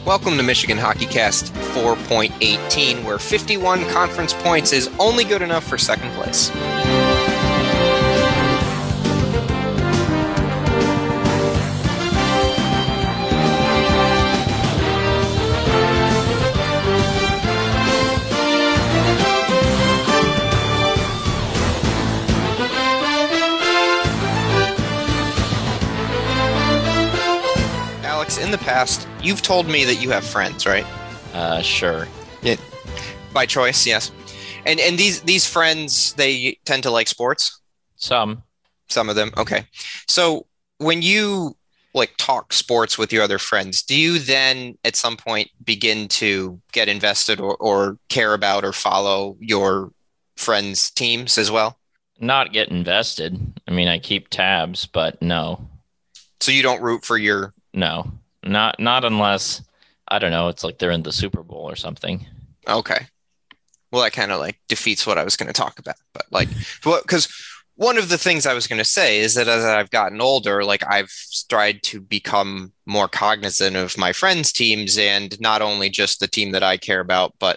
Welcome to Michigan Hockey Cast 4.18, where 51 conference points is only good enough for second place. In the past, you've told me that you have friends, right? Sure. Yeah. By choice, yes. And these friends, they tend to like sports? Some Some of them. Okay. So when you talk sports with your other friends, do you then at some point begin to get invested or care about or follow your friends' teams as well? not get invested. I mean, I keep tabs, but no, So you don't root for your no, not unless I don't know. It's like they're in the Super Bowl or something. okay. Well, that kind of defeats what I was going to talk about. But because one of the things I was going to say is that as I've gotten older, I've tried to become more cognizant of my friends' teams and not only just the team that I care about, but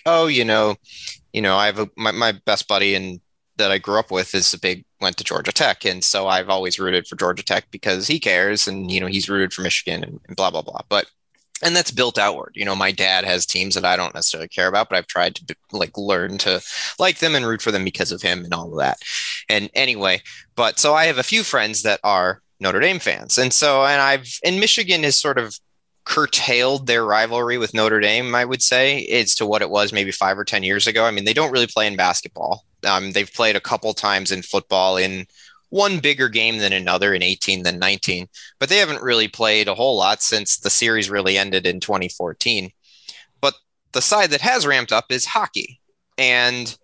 I have my best buddy and that I grew up with went to Georgia Tech. And so I've always rooted for Georgia Tech because he cares and, he's rooted for Michigan and blah, blah, blah. And that's built outward. My dad has teams that I don't necessarily care about, but I've tried to learn to like them and root for them because of him and all of that. And anyway, so I have a few friends that are Notre Dame fans. And Michigan has sort of curtailed their rivalry with Notre Dame, I would say, as to what it was maybe 5 or 10 years ago. I mean, they don't really play in basketball. They've played a couple times in football in one bigger game than another in 18 than 19, but they haven't really played a whole lot since the series really ended in 2014. But the side that has ramped up is hockey. And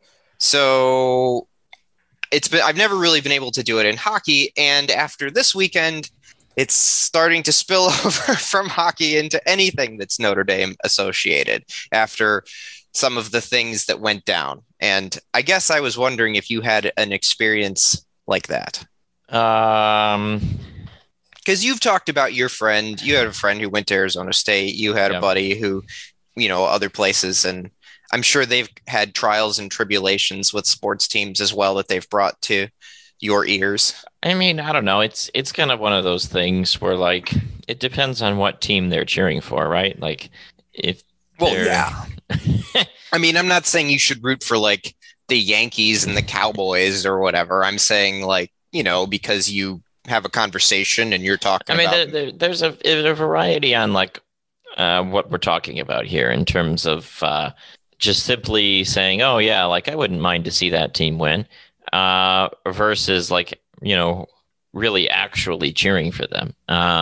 so I've never really been able to do it in hockey. And after this weekend, it's starting to spill over from hockey into anything that's Notre Dame associated after some of the things that went down. And I guess I was wondering if you had an experience like that. Um, Because you've talked about your friend, you had a friend who went to Arizona State, you had a buddy who, other places, and I'm sure they've had trials and tribulations with sports teams as well that they've brought to your ears. I mean, I don't know. It's kind of one of those things where it depends on what team they're cheering for, right? If yeah. I mean, I'm not saying you should root for the Yankees and the Cowboys or whatever. I'm saying because you have a conversation and you're talking about. There's a variety on what we're talking about here in terms of just simply saying, oh yeah, I wouldn't mind to see that team win, versus really actually cheering for them.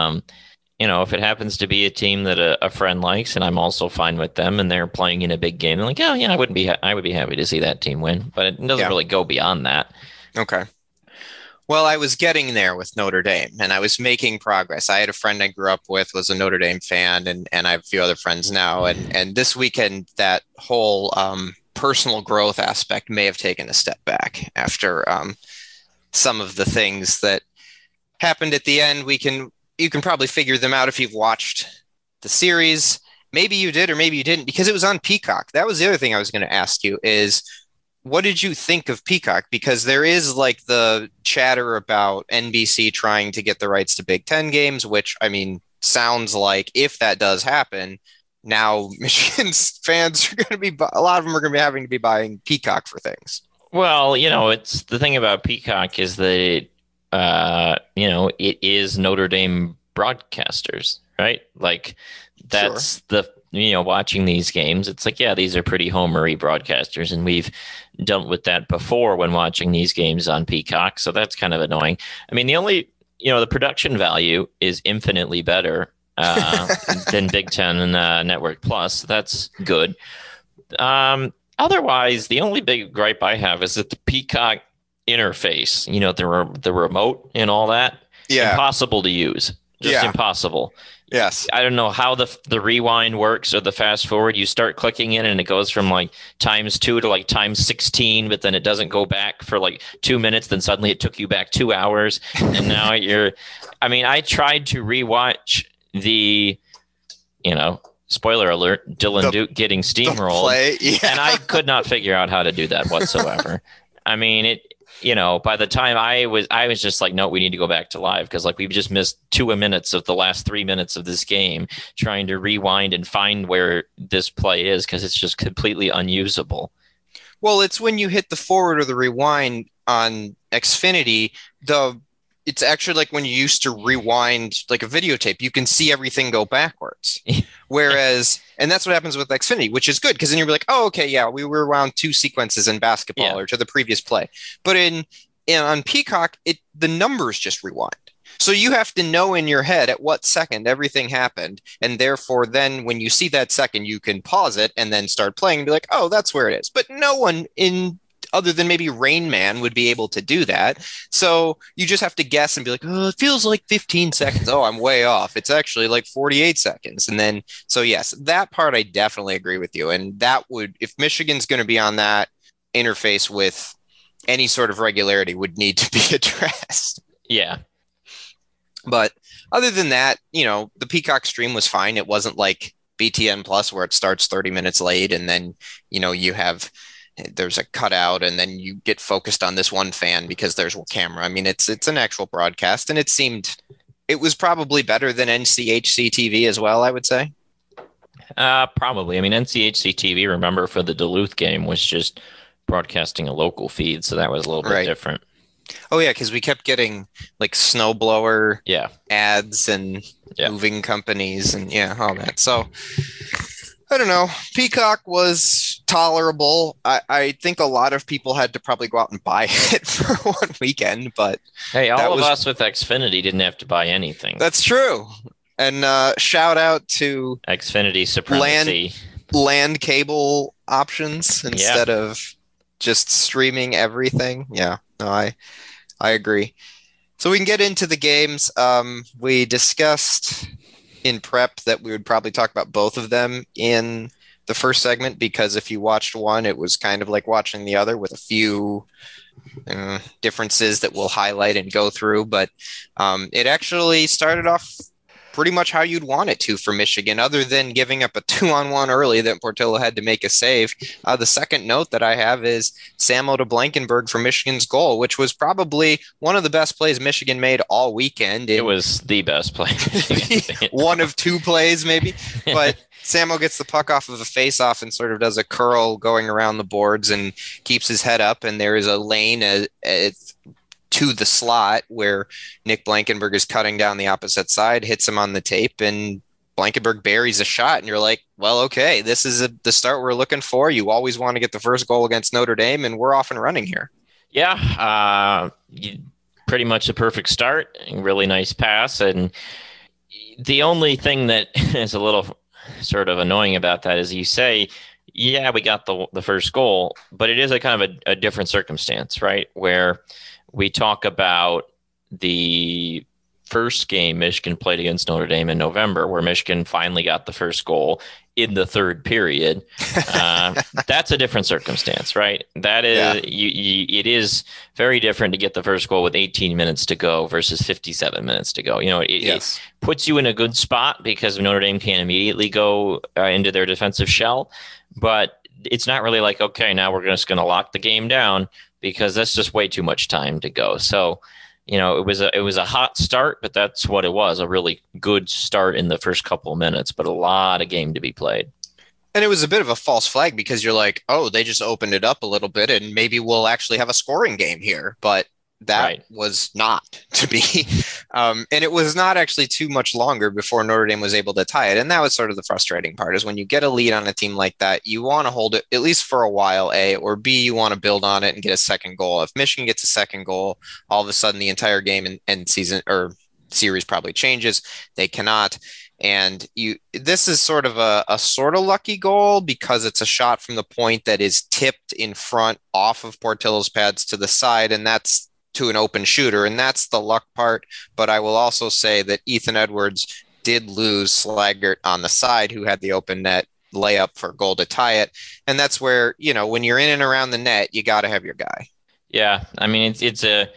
If it happens to be a team that a friend likes and I'm also fine with them and they're playing in a big game, I'm oh yeah, I would be happy to see that team win, but it doesn't really go beyond that. Okay. Well, I was getting there with Notre Dame and I was making progress. I had a friend I grew up with was a Notre Dame fan and I have a few other friends now. And this weekend, that whole personal growth aspect may have taken a step back after some of the things that happened at the end. You can probably figure them out if you've watched the series. Maybe you did or maybe you didn't because it was on Peacock. That was the other thing I was going to ask you is what did you think of Peacock? Because there is the chatter about NBC trying to get the rights to Big Ten games, which I mean, sounds like if that does happen, now Michigan's fans are going to be, a lot of them are going to be having to be buying Peacock for things. Well, it's the thing about Peacock is that it is Notre Dame broadcasters, right? That's sure. Watching these games, it's yeah, these are pretty homery broadcasters, and we've dealt with that before when watching these games on Peacock, so that's kind of annoying. I mean, the production value is infinitely better than Big Ten and Network Plus. That's good. Otherwise, the only big gripe I have is that the Peacock interface, the remote and all that, impossible to use. Just impossible. Yes. I don't know how the rewind works or the fast forward. You start clicking in and it goes from ×2 to ×16, but then it doesn't go back for 2 minutes. Then suddenly it took you back 2 hours. And now I tried to rewatch the spoiler alert, Dylan Duke getting steamrolled. And I could not figure out how to do that whatsoever. I mean, by the time I was just like, no, we need to go back to live because like we've just missed 2 minutes of the last 3 minutes of this game trying to rewind and find where this play is because it's just completely unusable. Well, it's when you hit the forward or the rewind on Xfinity, it's actually like when you used to rewind like a videotape, you can see everything go backwards. Whereas, and that's what happens with Xfinity, which is good because then you're like, oh, okay, yeah, we were around 2 sequences in basketball or to the previous play. But on Peacock, the numbers just rewind. So you have to know in your head at what second everything happened. And therefore, then when you see that second, you can pause it and then start playing and be like, oh, that's where it is. But no one other than maybe Rain Man would be able to do that. So you just have to guess and be like, oh, it feels like 15 seconds. Oh, I'm way off. It's actually like 48 seconds. And then, so yes, that part I definitely agree with you. And that if Michigan's going to be on that interface with any sort of regularity, would need to be addressed. Yeah. But other than that, the Peacock stream was fine. It wasn't like BTN Plus where it starts 30 minutes late and then, there's a cutout and then you get focused on this one fan because there's a camera. I mean, it's an actual broadcast and it was probably better than NCHC TV as well, I would say. Probably. I mean, NCHC TV, remember, for the Duluth game was just broadcasting a local feed. So that was a little bit different. Oh, yeah, because we kept getting like snowblower ads and moving companies and all that. So I don't know. Peacock was tolerable. I think a lot of people had to probably go out and buy it for one weekend, but hey, all of us with Xfinity didn't have to buy anything. That's true. And shout out to Xfinity supremacy, land cable options instead of just streaming everything. Yeah, no, I agree. So we can get into the games. We discussed in prep that we would probably talk about both of them in the first segment because if you watched one, it was kind of like watching the other with a few differences that we'll highlight and go through. But it actually started off pretty much how you'd want it to for Michigan, other than giving up a 2-on-1 early that Portillo had to make a save. The second note that I have is Samo to Blankenburg for Michigan's goal, which was probably one of the best plays Michigan made all weekend. It was the best play. One of 2 plays, maybe. But Samo gets the puck off of a face-off and sort of does a curl going around the boards and keeps his head up, and there is a lane to the slot where Nick Blankenburg is cutting down the opposite side, hits him on the tape, and Blankenburg buries a shot. And you're like, well, okay, this is the start we're looking for. You always want to get the first goal against Notre Dame, and we're off and running here. Yeah, pretty much a perfect start. Really nice pass. And the only thing that is a little sort of annoying about that is you say, yeah, we got the first goal, but it is a kind of a different circumstance, right? Where we talk about the first game Michigan played against Notre Dame in November, where Michigan finally got the first goal in the third period. That's a different circumstance, right? That is, it is very different to get the first goal with 18 minutes to go versus 57 minutes to go. It puts you in a good spot because Notre Dame can't immediately go into their defensive shell, but it's not really like, okay, now we're just going to lock the game down, because that's just way too much time to go. So, it was a hot start, but that's what it was, a really good start in the first couple of minutes, but a lot of game to be played. And it was a bit of a false flag because you're like, oh, they just opened it up a little bit and maybe we'll actually have a scoring game here. But that was not to be. And it was not actually too much longer before Notre Dame was able to tie it. And that was sort of the frustrating part, is when you get a lead on a team like that, you want to hold it at least for a while, A, or B, you want to build on it and get a second goal. If Michigan gets a second goal, all of a sudden the entire game and season or series probably changes. They cannot. And this is sort of a sort of lucky goal because it's a shot from the point that is tipped in front off of Portillo's pads to the side, and that's to an open shooter, and that's the luck part. But I will also say that Ethan Edwards did lose Slaggert on the side, who had the open net layup for goal to tie it. And that's where, when you're in and around the net, you got to have your guy. Yeah. I mean, it's a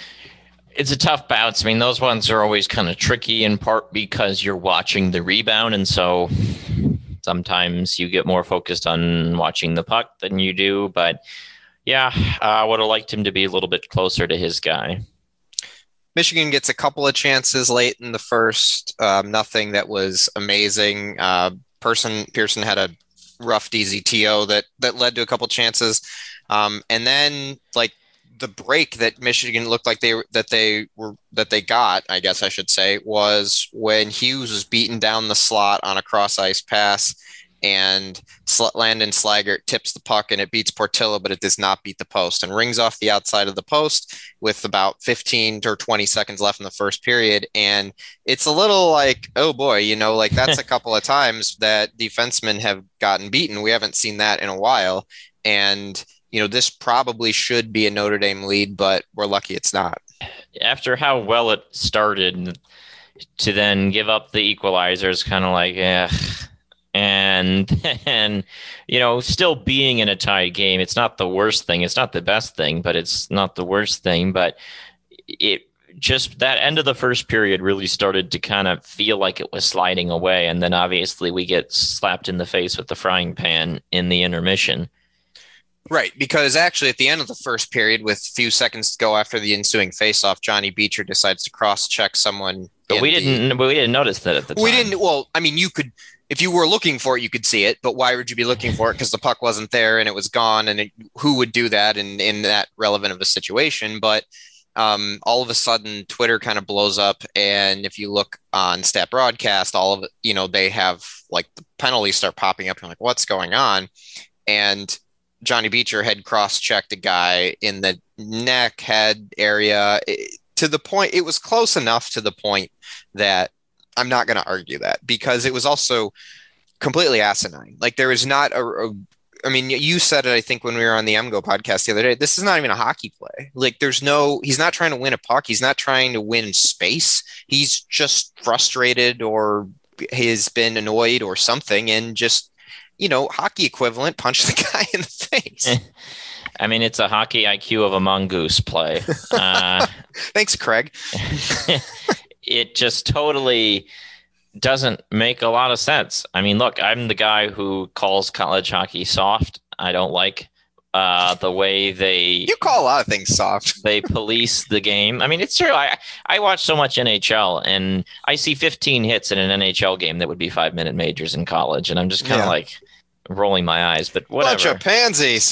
tough bounce. I mean, those ones are always kind of tricky, in part because you're watching the rebound. And so Sometimes you get more focused on watching the puck than you do. But yeah, I would have liked him to be a little bit closer to his guy. Michigan gets a couple of chances late in the first, nothing that was amazing. Pearson had a rough DZTO that led to a couple chances, and then like the break that Michigan looked like they got, I guess I should say, was when Hughes was beaten down the slot on a cross ice pass, and Landon Slaggert tips the puck and it beats Portillo, but it does not beat the post and rings off the outside of the post with about 15 or 20 seconds left in the first period. And it's a little like, oh boy, like that's a couple of times that defensemen have gotten beaten. We haven't seen that in a while. And, this probably should be a Notre Dame lead, but we're lucky it's not. After how well it started, to then give up the equalizer is kind of like, yeah. And still being in a tie game, it's not the worst thing. It's not the best thing, but it's not the worst thing. But it just, that end of the first period really started to kind of feel like it was sliding away. And then obviously we get slapped in the face with the frying pan in the intermission. Right, because actually at the end of the first period, with a few seconds to go after the ensuing faceoff, Johnny Beecher decides to cross-check someone. But we didn't notice that at the time. We didn't. Well, I mean, you could, if you were looking for it, you could see it. But why would you be looking for it? Because the puck wasn't there and it was gone. And who would do that in that relevant of a situation? But all of a sudden, Twitter kind of blows up, and if you look on Stat Broadcast, all of it, they have like the penalties start popping up. You're like, what's going on? And Johnny Beecher had cross-checked a guy in the neck, head area, to the point, it was close enough to the point that I'm not going to argue that, because it was also completely asinine. Like, there is not I mean, you said it, I think, when we were on the MGO podcast the other day, this is not even a hockey play. Like, he's not trying to win a puck. He's not trying to win space. He's just frustrated or has been annoyed or something, and just, hockey equivalent, punch the guy in the face. I mean, it's a hockey IQ of a mongoose play. Thanks, Craig. It just totally doesn't make a lot of sense. I mean, look, I'm the guy who calls college hockey soft. I don't like the way you call a lot of things soft. They police the game. I mean, it's true. I watch so much NHL, and I see 15 hits in an NHL game that would be 5-minute majors in college, and I'm just kind of like rolling my eyes, but whatever. Bunch of pansies.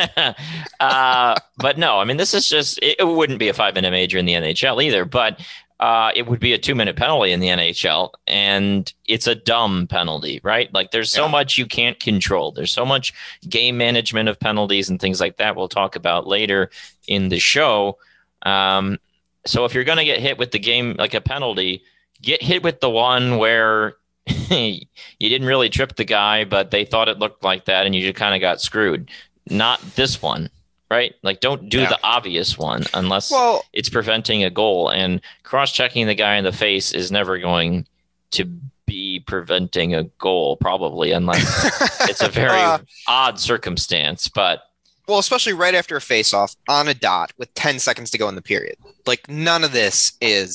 But no, I mean, this is just, it wouldn't be a 5-minute major in the NHL either, but it would be a 2-minute penalty in the NHL, and it's a dumb penalty, right? Like, there's so much you can't control. There's so much game management of penalties and things like that we'll talk about later in the show. So if you're going to get hit with the game, like a penalty, get hit with the one where you didn't really trip the guy, but they thought it looked like that, and you just kind of got screwed. Not this one. Right? Like, don't do the obvious one unless it's preventing a goal. And cross-checking the guy in the face is never going to be preventing a goal, probably, unless it's a very odd circumstance. But especially right after a face-off on a dot with 10 seconds to go in the period. Like, none of this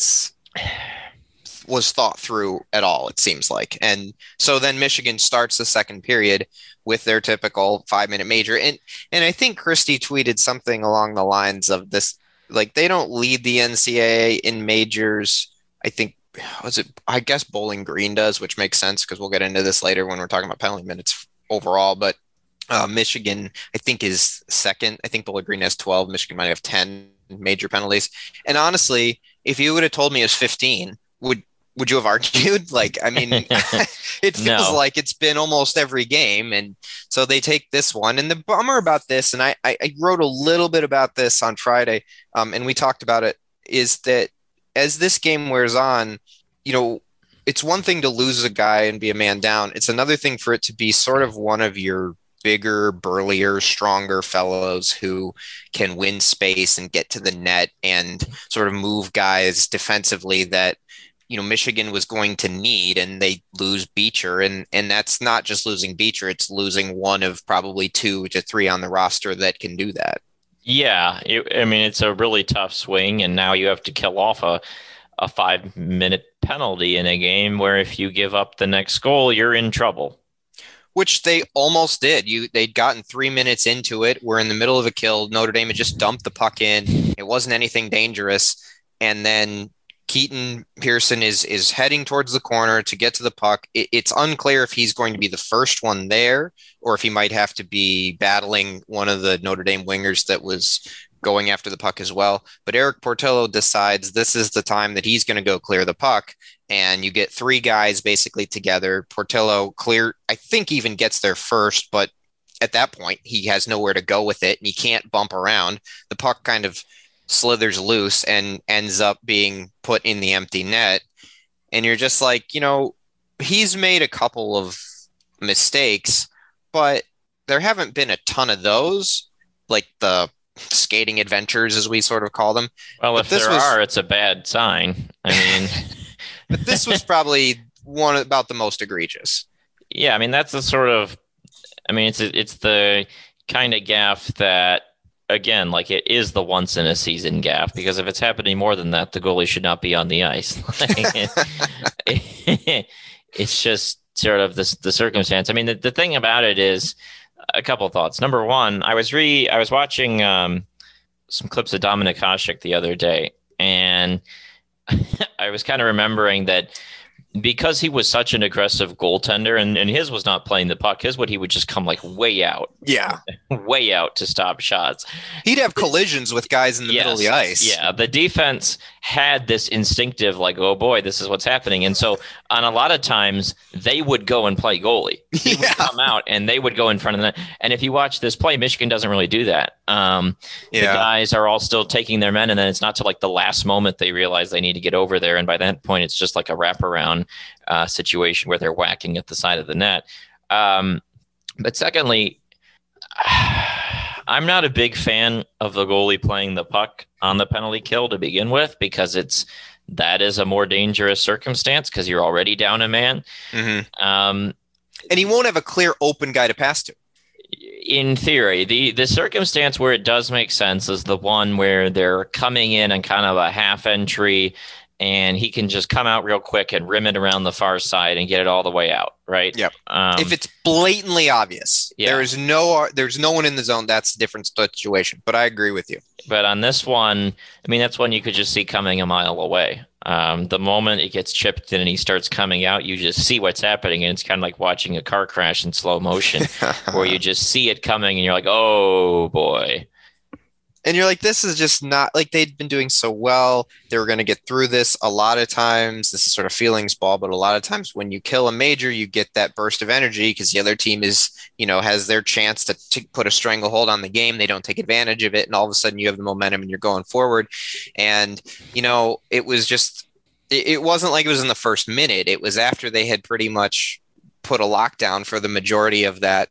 was thought through at all, it seems like. And so then Michigan starts the second period with their typical 5-minute major. And I think Christie tweeted something along the lines of this, like, they don't lead the NCAA in majors. I guess Bowling Green does, which makes sense because we'll get into this later when we're talking about penalty minutes overall. But Michigan, I think, is second. I think Bowling Green has 12. Michigan might have 10 major penalties. And honestly, if you would have told me it was 15, would you have argued? Like, I mean, it feels like it's been almost every game. And so they take this one. And the bummer about this, and I wrote a little bit about this on Friday, and we talked about it, is that as this game wears on, it's one thing to lose a guy and be a man down. It's another thing for it to be sort of one of your bigger, burlier, stronger fellows who can win space and get to the net and sort of move guys defensively that, Michigan was going to need, and they lose Beecher. And that's not just losing Beecher, it's losing one of probably 2 to 3 on the roster that can do that. Yeah. It's a really tough swing, and now you have to kill off a 5-minute penalty in a game where if you give up the next goal, you're in trouble. which they almost did. They'd gotten 3 minutes into it. We're in the middle of a kill. Notre Dame had just dumped the puck in. It wasn't anything dangerous. And then Keaton Pearson is heading towards the corner to get to the puck. It's unclear if he's going to be the first one there or if he might have to be battling one of the Notre Dame wingers that was going after the puck as well. But Eric Portillo decides this is the time that he's going to go clear the puck. And you get three guys basically together. Portillo I think even gets there first, but at that point, he has nowhere to go with it and he can't bump around. The puck kind of slithers loose and ends up being put in the empty net. And you're just like, he's made a couple of mistakes, but there haven't been a ton of those, like the skating adventures, as we sort of call them. Well, but if there are, it's a bad sign. I mean, but this was probably one about the most egregious. Yeah, I mean, that's the sort of, it's the kind of gaffe that, again, like it is the once in a season gaffe, because if it's happening more than that, the goalie should not be on the ice. It's just sort of the circumstance. I mean, the thing about it is a couple of thoughts. Number one, I was watching some clips of Dominik Hasek the other day, and I was kind of remembering that because he was such an aggressive goaltender, and his was not playing the puck. His he would just come like way out. Yeah. Way out to stop shots. He'd have collisions with guys in the middle of the ice. Yeah. The defense had this instinctive, like, oh boy, this is what's happening. And so on a lot of times they would go and play goalie. He would come out and they would go in front of the net. And if you watch this play, Michigan doesn't really do that. The guys are all still taking their men, and then it's not till like the last moment they realize they need to get over there. And by that point, it's just like a wraparound situation where they're whacking at the side of the net. But secondly, I'm not a big fan of the goalie playing the puck on the penalty kill to begin with, because that is a more dangerous circumstance because you're already down a man. Mm-hmm. And he won't have a clear open guy to pass to. In theory, the circumstance where it does make sense is the one where they're coming in on kind of a half entry, and he can just come out real quick and rim it around the far side and get it all the way out, right? Yep. If it's blatantly obvious, there's no one in the zone, that's a different situation. But I agree with you. But on this one, that's one you could just see coming a mile away. The moment it gets chipped in and he starts coming out, you just see what's happening, and it's kind of like watching a car crash in slow motion, where you just see it coming and you're like, oh boy. And you're like, this is just not like they'd been doing so well. They were going to get through this a lot of times. This is sort of feelings ball, but a lot of times when you kill a major, you get that burst of energy because the other team is, has their chance to put a stranglehold on the game. They don't take advantage of it. And all of a sudden you have the momentum and you're going forward. And, it was just, it wasn't like it was in the first minute. It was after they had pretty much put a lockdown for the majority of that,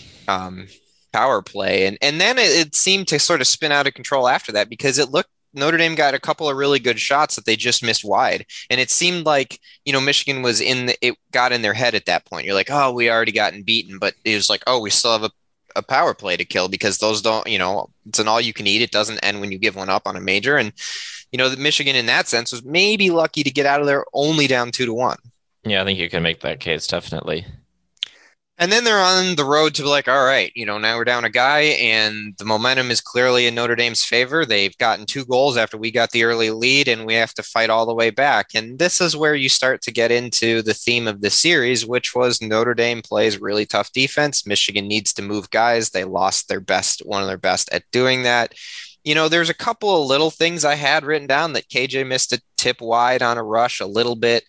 power play. And then it seemed to sort of spin out of control after that, because Notre Dame got a couple of really good shots that they just missed wide. And it seemed like, Michigan was it got in their head at that point. You're like, oh, we already gotten beaten, but it was like, oh, we still have a power play to kill, because those don't, it's an all you can eat. It doesn't end when you give one up on a major. And, Michigan in that sense was maybe lucky to get out of there only down 2-1. Yeah, I think you can make that case, definitely. And then they're on the road to like, all right, now we're down a guy and the momentum is clearly in Notre Dame's favor. They've gotten 2 goals after we got the early lead, and we have to fight all the way back. And this is where you start to get into the theme of the series, which was Notre Dame plays really tough defense. Michigan needs to move guys. They lost one of their best at doing that. There's a couple of little things I had written down that KJ missed a tip wide on a rush a little bit.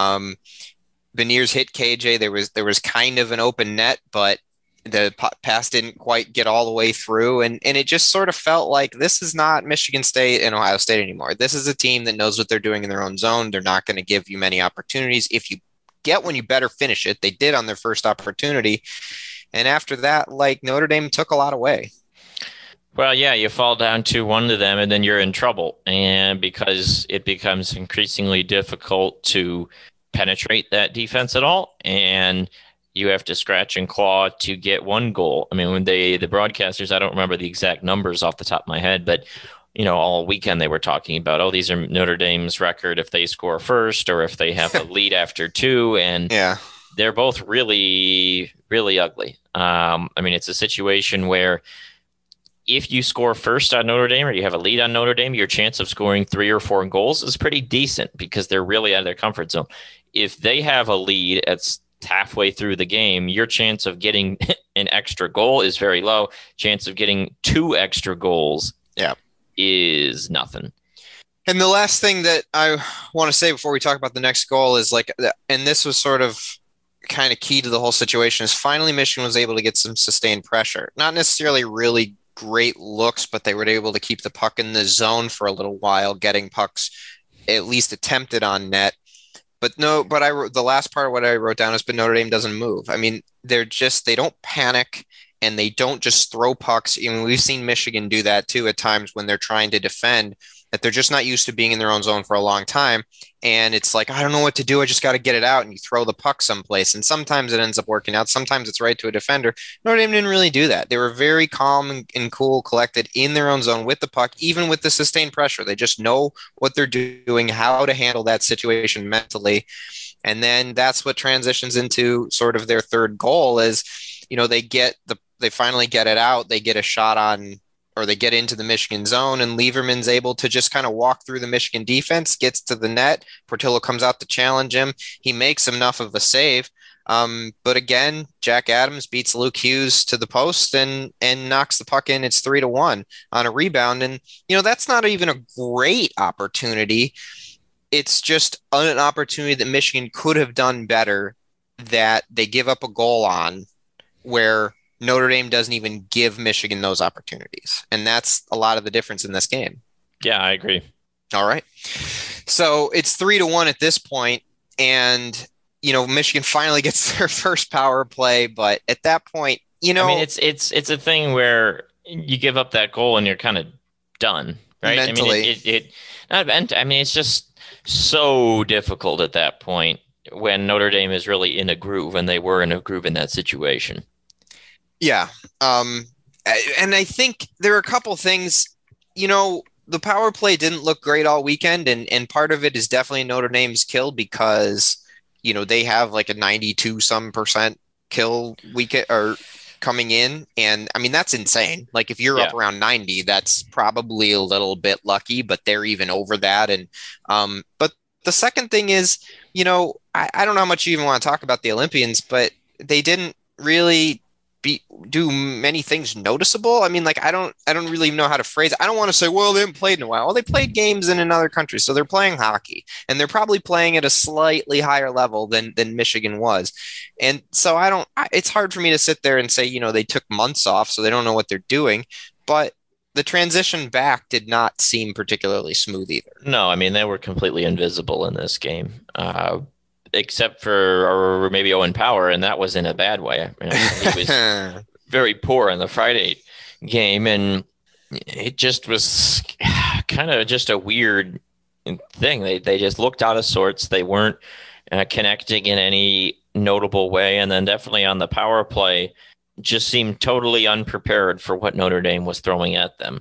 Beniers hit KJ. There was kind of an open net, but the pass didn't quite get all the way through. And it just sort of felt like this is not Michigan State and Ohio State anymore. This is a team that knows what they're doing in their own zone. They're not going to give you many opportunities. If you get one, you better finish it. They did on their first opportunity. And after that, like, Notre Dame took a lot away. Well, yeah, you fall down 2-1 to them, and then you're in trouble. And because it becomes increasingly difficult to penetrate that defense at all, and you have to scratch and claw to get one goal. When the broadcasters, I don't remember the exact numbers off the top of my head, but all weekend they were talking about, oh, these are Notre Dame's record if they score first or if they have a lead after 2, and they're both really really, really ugly. I mean, it's a situation where if you score first on Notre Dame or you have a lead on Notre Dame, your chance of scoring 3 or 4 goals is pretty decent because they're really out of their comfort zone. If they have a lead at halfway through the game, your chance of getting an extra goal is very low. Chance of getting 2 extra goals is nothing. And the last thing that I want to say before we talk about the next goal is like, and this was sort of kind of key to the whole situation, is finally Michigan was able to get some sustained pressure. Not necessarily really great looks, but they were able to keep the puck in the zone for a little while, getting pucks at least attempted on net. But the last part of what I wrote down is, but Notre Dame doesn't move. I mean, they don't panic and they don't just throw pucks. I mean, we've seen Michigan do that too at times when they're trying to defend, that they're just not used to being in their own zone for a long time. And it's like, I don't know what to do. I just got to get it out. And you throw the puck someplace. And sometimes it ends up working out. Sometimes it's right to a defender. Notre Dame didn't really do that. They were very calm and cool, collected in their own zone with the puck, even with the sustained pressure. They just know what they're doing, how to handle that situation mentally. And then that's what transitions into sort of their third goal is, they finally get it out. They get a shot on, or they get into the Michigan zone, and Lieberman's able to just kind of walk through the Michigan defense, gets to the net. Portillo comes out to challenge him. He makes enough of a save. But again, Jack Adams beats Luke Hughes to the post and knocks the puck in. It's 3-1 on a rebound. And, that's not even a great opportunity. It's just an opportunity that Michigan could have done better, that they give up a goal on, where Notre Dame doesn't even give Michigan those opportunities. And that's a lot of the difference in this game. Yeah, I agree. All right. So it's 3-1 at this point, and, Michigan finally gets their first power play. But at that point, I mean, it's a thing where you give up that goal and you're kind of done, right? Mentally. I mean, it's just so difficult at that point when Notre Dame is really in a groove, and they were in a groove in that situation. Yeah. And I think there are a couple things, the power play didn't look great all weekend. And part of it is definitely Notre Dame's kill because, they have like a 92% kill weekend or coming in. And I mean, that's insane. Like if you're up around 90, that's probably a little bit lucky, but they're even over that. And, but the second thing is, I don't know how much you even want to talk about the Olympians, but they didn't really do many things noticeable. I mean, like, I don't really know how to phrase it. I don't want to say, well, they haven't played in a while. Well, they played games in another country, so they're playing hockey, and they're probably playing at a slightly higher level than Michigan was. And so it's hard for me to sit there and say, they took months off, so they don't know what they're doing. But the transition back did not seem particularly smooth either. No, I mean, they were completely invisible in this game. Except for maybe Owen Power, and that was in a bad way. He was very poor in the Friday game, and it just was kind of just a weird thing. They just looked out of sorts. They weren't connecting in any notable way, and then definitely on the power play, just seemed totally unprepared for what Notre Dame was throwing at them.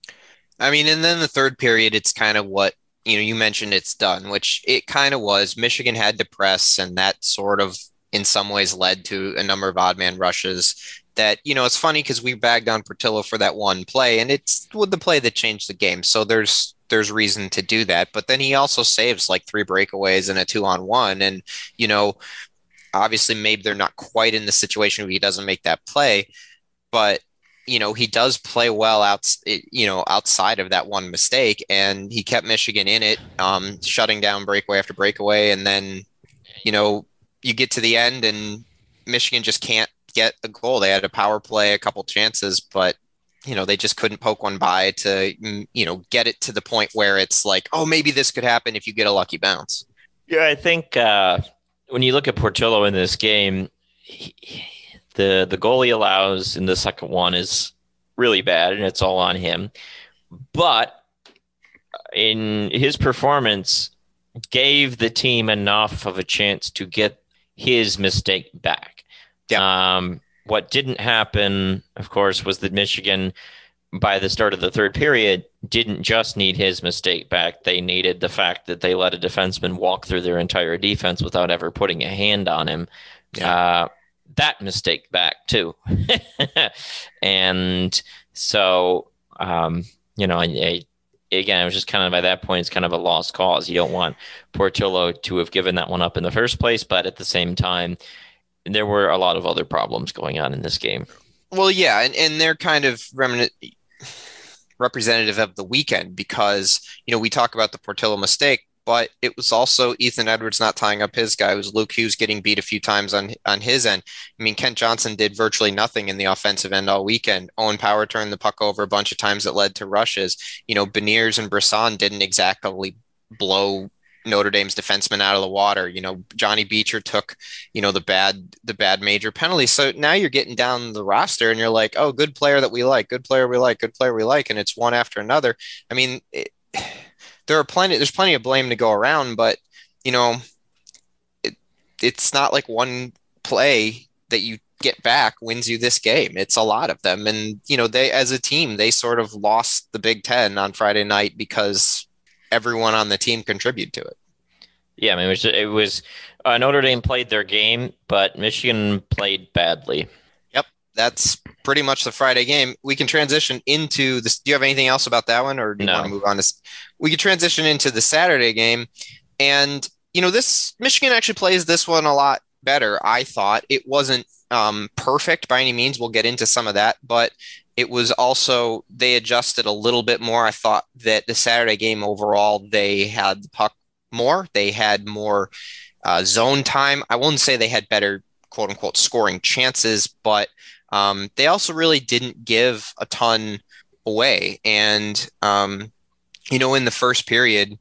I mean, and then the third period, it's kind of what you mentioned it's done, which it kind of was. Michigan had to press, and that sort of in some ways led to a number of odd man rushes that, it's funny because we bagged on Portillo for that one play, and it's the play that changed the game. So there's reason to do that. But then he also saves like 3 breakaways and a 2-on-1. And, obviously maybe they're not quite in the situation where he doesn't make that play, but he does play well outside of that one mistake, and he kept Michigan in it, shutting down breakaway after breakaway. And then, you get to the end and Michigan just can't get a goal. They had a power play, a couple chances, but, they just couldn't poke one by to, get it to the point where it's like, oh, maybe this could happen if you get a lucky bounce. Yeah, I think when you look at Portillo in this game, the goal he allows in the second one is really bad, and it's all on him. But in his performance, gave the team enough of a chance to get his mistake back. Yeah. What didn't happen, of course, was that Michigan, by the start of the third period, didn't just need his mistake back. They needed the fact that they let a defenseman walk through their entire defense without ever putting a hand on him. Yeah. that mistake back too. And so, again, it was just kind of, by that point, it's kind of a lost cause. You don't want Portillo to have given that one up in the first place, but at the same time, there were a lot of other problems going on in this game. Well, yeah, and they're kind of representative of the weekend because, we talk about the Portillo mistake, but it was also Ethan Edwards not tying up his guy. It was Luke Hughes getting beat a few times on his end. I mean, Kent Johnson did virtually nothing in the offensive end all weekend. Owen Power turned the puck over a bunch of times that led to rushes. Beniers and Brisson didn't exactly blow Notre Dame's defenseman out of the water. Johnny Beecher took, the bad major penalty. So now you're getting down the roster and you're like, oh, good player that we like, good player we like, good player we like, and it's one after another. I mean, there's plenty of blame to go around, but it's not like one play that you get back wins you this game. It's a lot of them, and they, as a team, they sort of lost the Big Ten on Friday night because everyone on the team contributed to it. Yeah, I mean, it was Notre Dame played their game, but Michigan played badly. Yep, that's pretty much the Friday game. We can transition into this. Do you have anything else about that one, or do you want to move on to? We can transition into the Saturday game, and this Michigan actually plays this one a lot better. I thought it wasn't perfect by any means. We'll get into some of that, but it was also, they adjusted a little bit more. I thought that the Saturday game overall, they had the puck more. They had more zone time. I won't say they had better, quote unquote, scoring chances, but they also really didn't give a ton away. And, in the first period,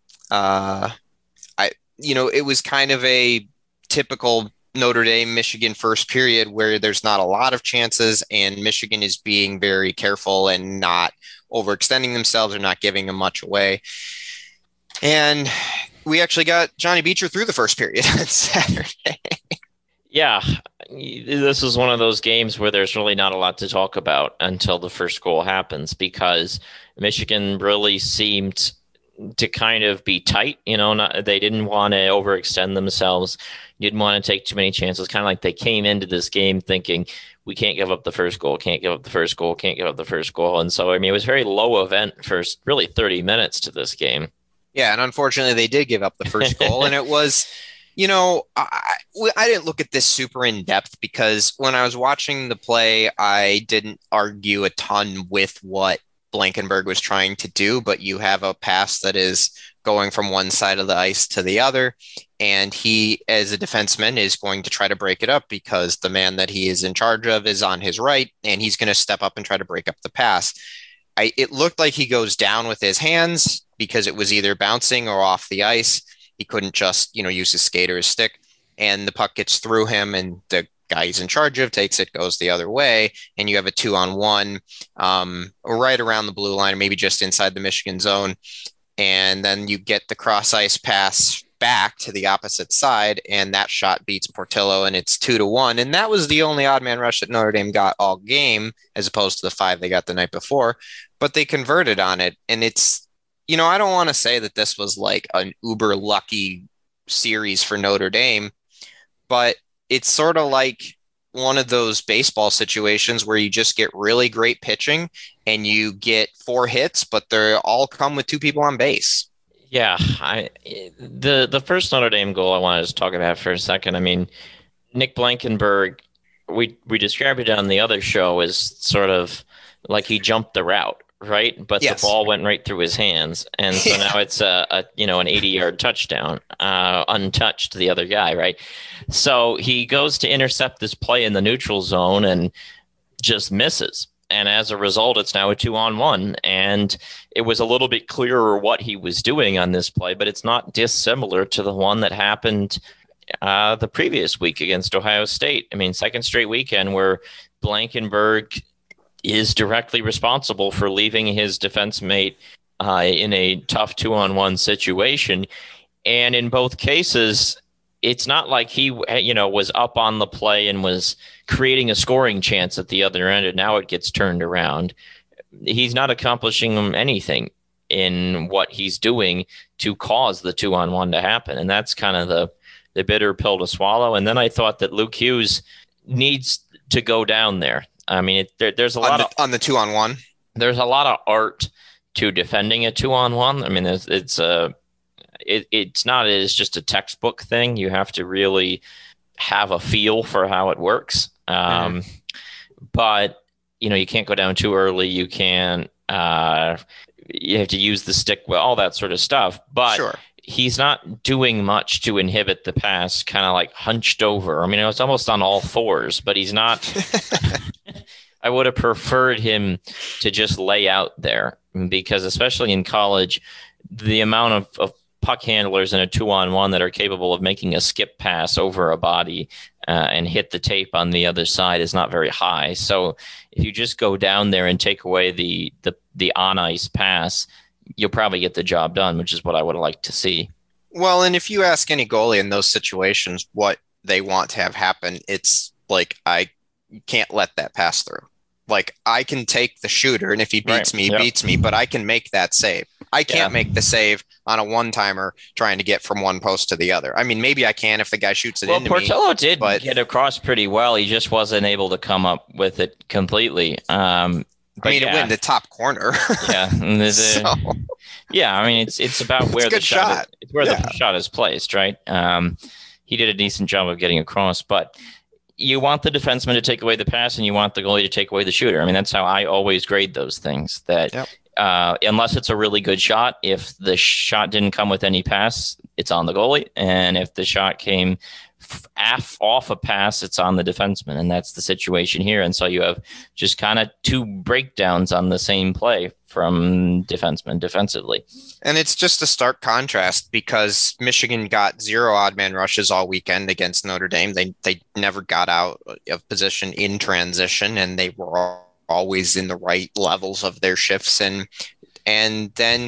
it was kind of a typical Notre Dame Michigan first period where there's not a lot of chances and Michigan is being very careful and not overextending themselves or not giving them much away. And we actually got Johnny Beecher through the first period on Saturday. Yeah, this is one of those games where there's really not a lot to talk about until the first goal happens, because Michigan really seemed to kind of be tight. They didn't want to overextend themselves, didn't want to take too many chances. Kind of like they came into this game thinking, we can't give up the first goal, can't give up the first goal, can't give up the first goal. And so, I mean, it was very low event for really 30 minutes to this game. Yeah, and unfortunately, they did give up the first goal, and it was, I didn't look at this super in depth because when I was watching the play, I didn't argue a ton with what Blankenburg was trying to do, but you have a pass that is going from one side of the ice to the other, and he, as a defenseman, is going to try to break it up because the man that he is in charge of is on his right, and he's going to step up and try to break up the pass. It looked like he goes down with his hands because it was either bouncing or off the ice. He couldn't just, use his skate or his stick, and the puck gets through him, and the guy he's in charge of takes it, goes the other way, and you have a 2-on-1 right around the blue line, maybe just inside the Michigan zone. And then you get the cross ice pass back to the opposite side, and that shot beats Portillo, and it's 2-1. And that was the only odd man rush that Notre Dame got all game, as opposed to the 5 they got the night before. But they converted on it, and it's, I don't want to say that this was like an uber lucky series for Notre Dame, but it's sort of like one of those baseball situations where you just get really great pitching and you get 4 hits, but they all come with 2 people on base. Yeah, the first Notre Dame goal I wanted to talk about for a second. I mean, Nick Blankenburg, we described it on the other show as sort of like he jumped the route, right? But yes, the ball went right through his hands, and so now it's an 80-yard touchdown, untouched to the other guy, right? So he goes to intercept this play in the neutral zone and just misses. And as a result, it's now a 2-on-1. And it was a little bit clearer what he was doing on this play, but it's not dissimilar to the one that happened the previous week against Ohio State. I mean, second straight weekend where Blankenburg is directly responsible for leaving his defense mate in a tough 2-on-1 situation. And in both cases, it's not like he, was up on the play and was creating a scoring chance at the other end, and now it gets turned around. He's not accomplishing anything in what he's doing to cause the 2-on-1 to happen. And that's kind of the bitter pill to swallow. And then I thought that Luke Hughes needs to go down there. I mean, there's a on lot the of on the 2-on-1. there's a lot of art to defending a 2-on-1. I mean, it's not as just a textbook thing. You have to really have a feel for how it works. But you can't go down too early. You can't. You have to use the stick, well, all that sort of stuff. But Sure. he's not doing much to inhibit the pass, kind of like hunched over. I mean, it was almost on all fours, but he's not. I would have preferred him to just lay out there, because especially in college, the amount of puck handlers in a 2-on-1 that are capable of making a skip pass over a body and hit the tape on the other side is not very high. So if you just go down there and take away the on ice pass, you'll probably get the job done, which is what I would like to see. Well, and if you ask any goalie in those situations what they want to have happen, it's like, I can't let that pass through. Like, I can take the shooter, and if he beats me, he beats me, but I can make that save. I can't make the save on a one-timer trying to get from one post to the other. I mean, maybe I can if the guy shoots it into me. Well, Portillo did get across pretty well. He just wasn't able to come up with it completely. I mean, it went in the top corner. Yeah. Yeah, I mean, it's about where the shot is, the shot is placed, right? He did a decent job of getting across, but you want the defenseman to take away the pass and you want the goalie to take away the shooter. I mean, that's how I always grade those things. That unless it's a really good shot, if the shot didn't come with any pass, it's on the goalie. And if the shot came off a pass, it's on the defenseman. And that's the situation here. And so you have just kind of two breakdowns on the same play from defensemen defensively. And it's just a stark contrast because Michigan got 0 odd man rushes all weekend against Notre Dame. They never got out of position in transition, and they were always in the right levels of their shifts. And then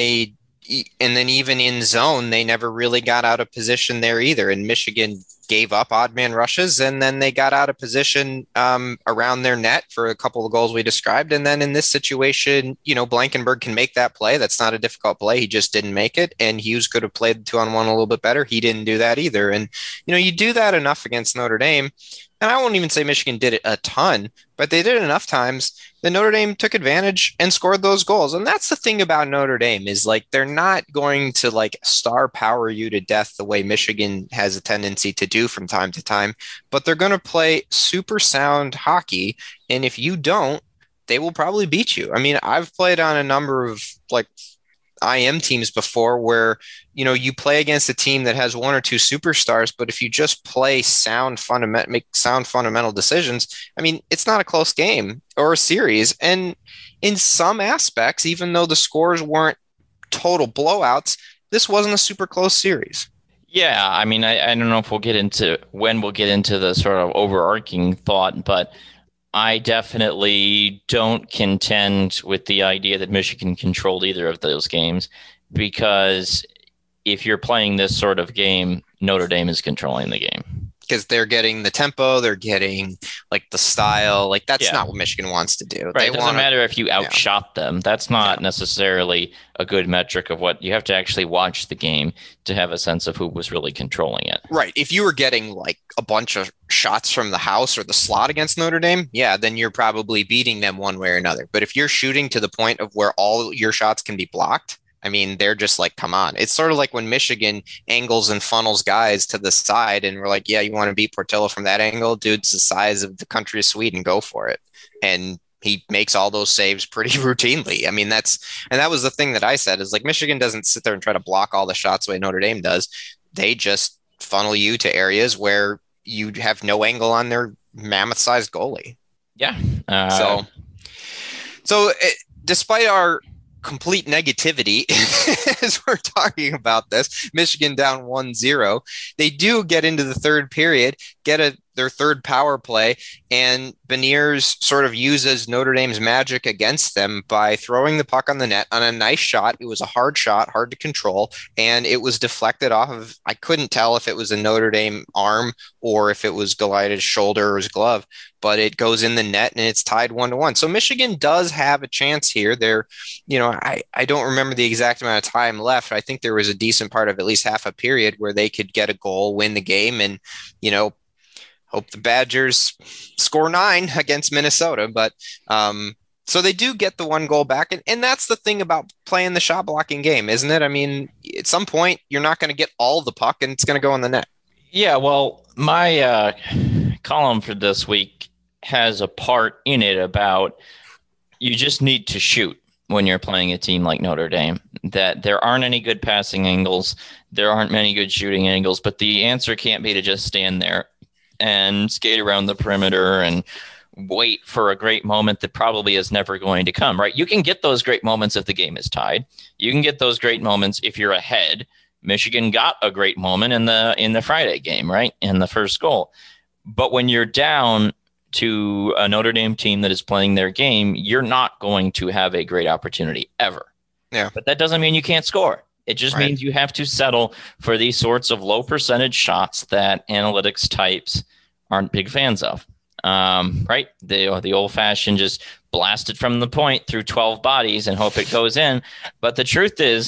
even in zone, they never really got out of position there either. And Michigan gave up odd man rushes, and then they got out of position around their net for a couple of goals we described. And then in this situation, Blankenburg can make that play. That's not a difficult play. He just didn't make it. And Hughes could have played the 2-on-1 a little bit better. He didn't do that either. And, you do that enough against Notre Dame. And I won't even say Michigan did it a ton, but they did it enough times that Notre Dame took advantage and scored those goals. And that's the thing about Notre Dame is, like, they're not going to, like, star power you to death the way Michigan has a tendency to do from time to time, but they're going to play super sound hockey. And if you don't, they will probably beat you. I mean, I've played on a number of, like, IM teams before where, you play against a team that has 1 or 2 superstars, but if you just play make sound fundamental decisions, I mean, it's not a close game or a series. And in some aspects, even though the scores weren't total blowouts, this wasn't a super close series. Yeah, I mean, I don't know if we'll get into the sort of overarching thought, but I definitely don't contend with the idea that Michigan controlled either of those games, because if you're playing this sort of game, Notre Dame is controlling the game. Because they're getting the tempo, they're getting, like, the style. Like, that's not what Michigan wants to do. Right. It doesn't matter if you outshot them. That's not necessarily a good metric of what you have to actually watch the game to have a sense of who was really controlling it. Right. If you were getting, like, a bunch of shots from the house or the slot against Notre Dame, then you're probably beating them one way or another. But if you're shooting to the point of where all your shots can be blocked, I mean, they're just like, come on. It's sort of like when Michigan angles and funnels guys to the side and we're like, yeah, you want to beat Portillo from that angle? Dude's the size of the country of Sweden. Go for it. And he makes all those saves pretty routinely. I mean, that was the thing that I said is, like, Michigan doesn't sit there and try to block all the shots the way Notre Dame does. They just funnel you to areas where you have no angle on their mammoth-sized goalie. Yeah. Despite our complete negativity as we're talking about this, Michigan down 1-0, they do get into the third period, get their third power play, and Beniers sort of uses Notre Dame's magic against them by throwing the puck on the net on a nice shot. It was a hard shot, hard to control, and it was deflected off of, I couldn't tell if it was a Notre Dame arm or if it was Goliath's shoulder or his glove, but it goes in the net and it's tied 1-1. So Michigan does have a chance here. They're, I don't remember the exact amount of time left. I think there was a decent part of at least half a period where they could get a goal, win the game, and, hope the Badgers score 9 against Minnesota. But so they do get the 1 goal back. And that's the thing about playing the shot blocking game, isn't it? I mean, at some point, you're not going to get all the puck and it's going to go in the net. Yeah, well, my column for this week has a part in it about you just need to shoot when you're playing a team like Notre Dame, that there aren't any good passing angles. There aren't many good shooting angles, but the answer can't be to just stand there and skate around the perimeter and wait for a great moment that probably is never going to come, right? You can get those great moments if the game is tied. You can get those great moments if you're ahead. Michigan got a great moment in the Friday game, right? In the first goal. But when you're down to a Notre Dame team that is playing their game, you're not going to have a great opportunity ever. Yeah. But that doesn't mean you can't score. It just means you have to settle for these sorts of low percentage shots that analytics types aren't big fans of. Right? The old fashioned just blast it from the point through 12 bodies and hope it goes in. But the truth is,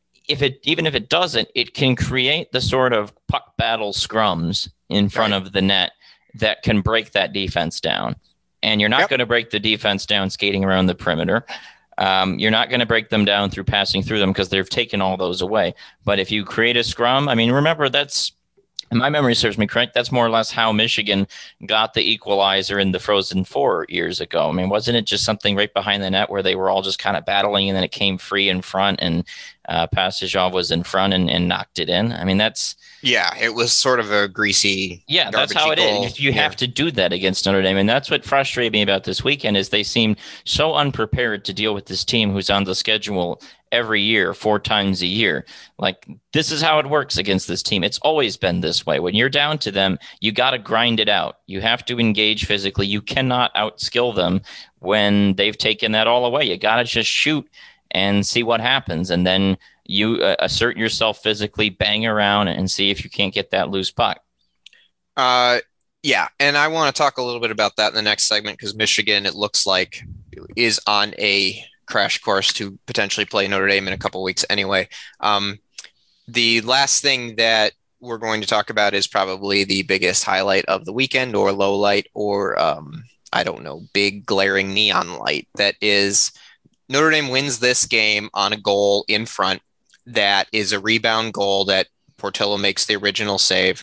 even if it doesn't, it can create the sort of puck battle scrums in front of the net that can break that defense down. And you're not going to break the defense down skating around the perimeter. You're not going to break them down through passing through them because they've taken all those away. But if you create a scrum, I mean, remember, that's, my memory serves me correct, that's more or less how Michigan got the equalizer in the Frozen Four years ago. I mean, wasn't it just something right behind the net where they were all just kind of battling and then it came free in front and Pastujov was in front and knocked it in? I mean, that's... Yeah, it was sort of a greasy. Yeah, that's how it is. You have to do that against Notre Dame. And that's what frustrated me about this weekend is they seemed so unprepared to deal with this team who's on the schedule every year, 4 times a year. Like, this is how it works against this team. It's always been this way. When you're down to them, you got to grind it out. You have to engage physically. You cannot outskill them when they've taken that all away. You got to just shoot and see what happens. And then you assert yourself physically, bang around, and see if you can't get that loose puck. Yeah, and I want to talk a little bit about that in the next segment because Michigan, it looks like, is on a crash course to potentially play Notre Dame in a couple weeks anyway. The last thing that we're going to talk about is probably the biggest highlight of the weekend or low light or, I don't know, big glaring neon light. That is Notre Dame wins this game on a goal in front. That is a rebound goal that Portillo makes the original save.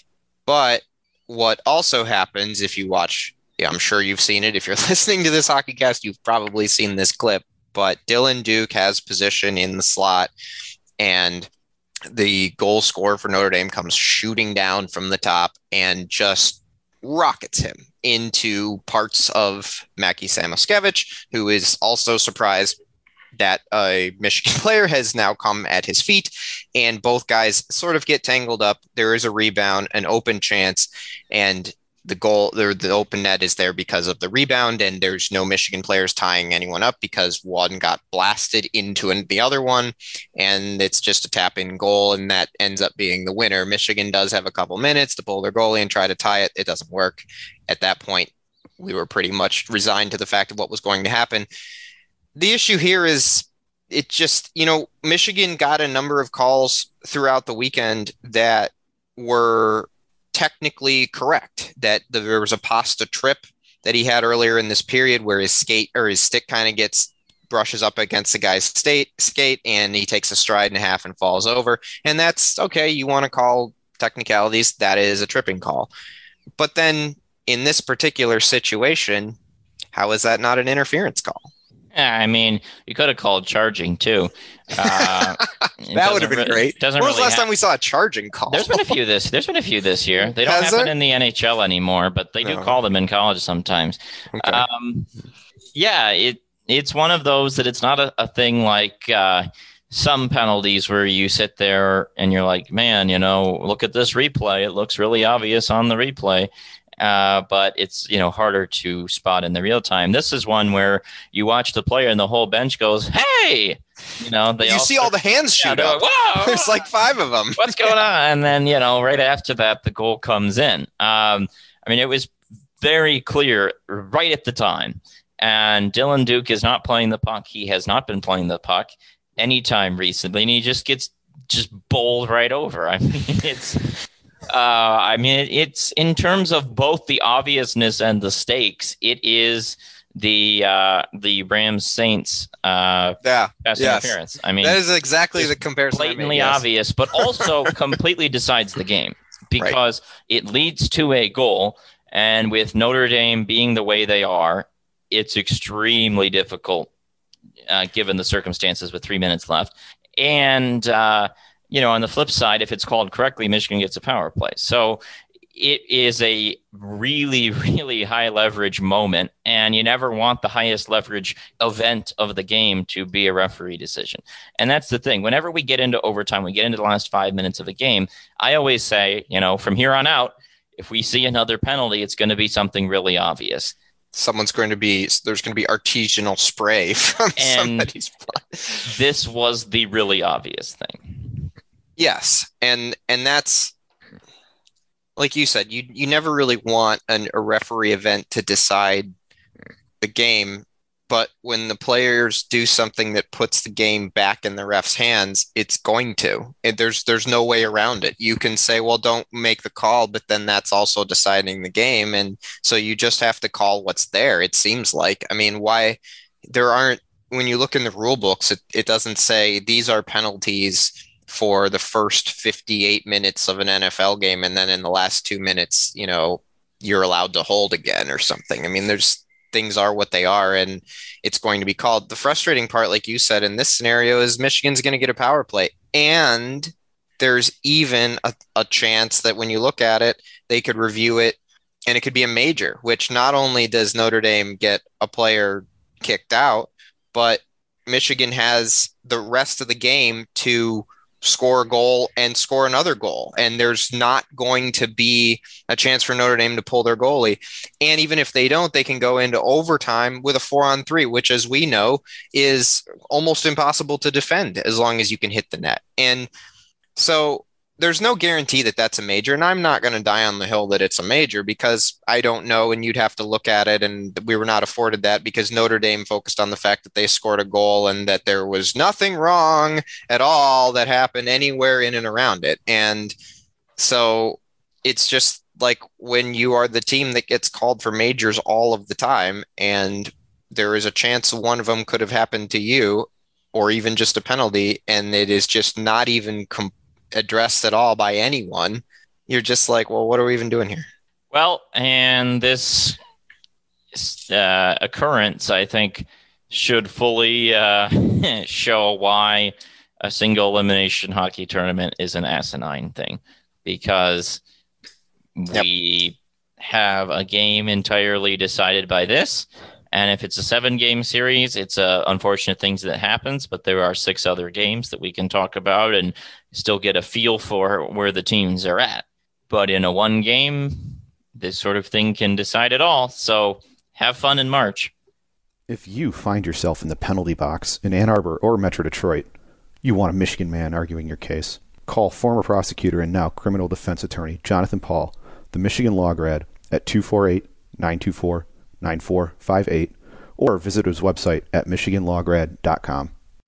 But what also happens if you watch, I'm sure you've seen it. If you're listening to this hockey cast, you've probably seen this clip. But Dylan Duke has position in the slot, and the goal scorer for Notre Dame comes shooting down from the top and just rockets him into parts of Mackie Samoskevich, who is also surprised that a Michigan player has now come at his feet, and both guys sort of get tangled up. There is a rebound, an open chance, and the open net is there because of the rebound, and there's no Michigan players tying anyone up because one got blasted into the other one, and it's just a tap-in goal, and that ends up being the winner. Michigan does have a couple minutes to pull their goalie and try to tie it. It doesn't work. At that point, we were pretty much resigned to the fact of what was going to happen. The issue here is it just, Michigan got a number of calls throughout the weekend that were technically correct, that there was a Pasta trip that he had earlier in this period where his stick kind of brushes up against the guy's skate and he takes a stride and a half and falls over. And that's okay. You want to call technicalities. That is a tripping call. But then in this particular situation, how is that not an interference call? Yeah, I mean, you could have called charging too. That would have been great. When was the last time we saw a charging call? There's been a few this year. They don't happen in the NHL anymore, but they do call them in college sometimes. Okay. Yeah, it's one of those that it's not a thing like some penalties where you sit there and you're like, man, look at this replay. It looks really obvious on the replay. But it's, harder to spot in the real time. This is one where you watch the player and the whole bench goes, hey, you see all the hands shoot up. Like, whoa, there's like 5 of them. What's going on? And then, right after that, the goal comes in. It was very clear right at the time. And Dylan Duke is not playing the puck. He has not been playing the puck anytime recently. And he just gets bowled right over. I mean, I mean, it's in terms of both the obviousness and the stakes. It is the Rams Saints pass interference. I mean, that is exactly the comparison. Blatantly obvious, but also completely decides the game because it leads to a goal. And with Notre Dame being the way they are, it's extremely difficult given the circumstances with 3 minutes left. And on the flip side, if it's called correctly, Michigan gets a power play. So it is a really, really high leverage moment, and you never want the highest leverage event of the game to be a referee decision. And that's the thing. Whenever we get into overtime, we get into the last 5 minutes of a game, I always say, from here on out, if we see another penalty, it's going to be something really obvious. There's going to be artisanal spray from somebody's blood. This was the really obvious thing. Yes. And that's, like you said, you never really want a referee event to decide the game, but when the players do something that puts the game back in the ref's hands, it's going to. There's no way around it. You can say, well, don't make the call, but then that's also deciding the game, and so you just have to call what's there, it seems like. I mean, why there aren't, when you look in the rule books, it doesn't say these are penalties for the first 58 minutes of an NFL game, and then in the last 2 minutes, you're allowed to hold again or something. I mean, things are what they are, and it's going to be called. The frustrating part, like you said, in this scenario is Michigan's going to get a power play, and there's even a chance that when you look at it, they could review it, and it could be a major, which not only does Notre Dame get a player kicked out, but Michigan has the rest of the game to score a goal and score another goal. And there's not going to be a chance for Notre Dame to pull their goalie. And even if they don't, they can go into overtime with a 4-on-3, which, as we know, is almost impossible to defend as long as you can hit the net. And so there's no guarantee that that's a major. And I'm not going to die on the hill that it's a major because I don't know. And you'd have to look at it. And we were not afforded that because Notre Dame focused on the fact that they scored a goal and that there was nothing wrong at all that happened anywhere in and around it. And so it's just like when you are the team that gets called for majors all of the time, and there is a chance one of them could have happened to you, or even just a penalty, and it is just not even addressed at all by anyone, you're just like, well, what are we even doing here? Well, and this occurrence, I think, should fully show why a single elimination hockey tournament is an asinine thing, because we have a game entirely decided by this. And if it's a 7-game series, it's unfortunate things that happens, but there are 6 other games that we can talk about and still get a feel for where the teams are at. But in a 1 game, this sort of thing can decide it all. So have fun in March. If you find yourself in the penalty box in Ann Arbor or Metro Detroit, you want a Michigan man arguing your case. Call former prosecutor and now criminal defense attorney Jonathan Paul, the Michigan Law Grad, at 248-924-9458, or visit his website at michiganlawgrad.com.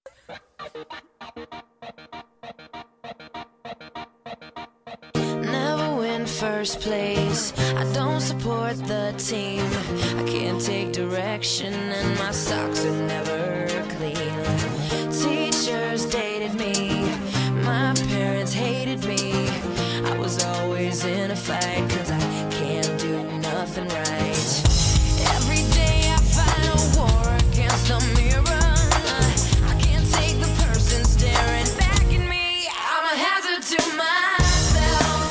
Never win first place. I don't support the team. I can't take direction and my socks are never clean. Teachers dated me. My parents hated me. I was always in a fight 'cause I can't do nothing right. Every day I fight a war against the mirror. I can't take the person staring back at me. I'm a hazard to myself.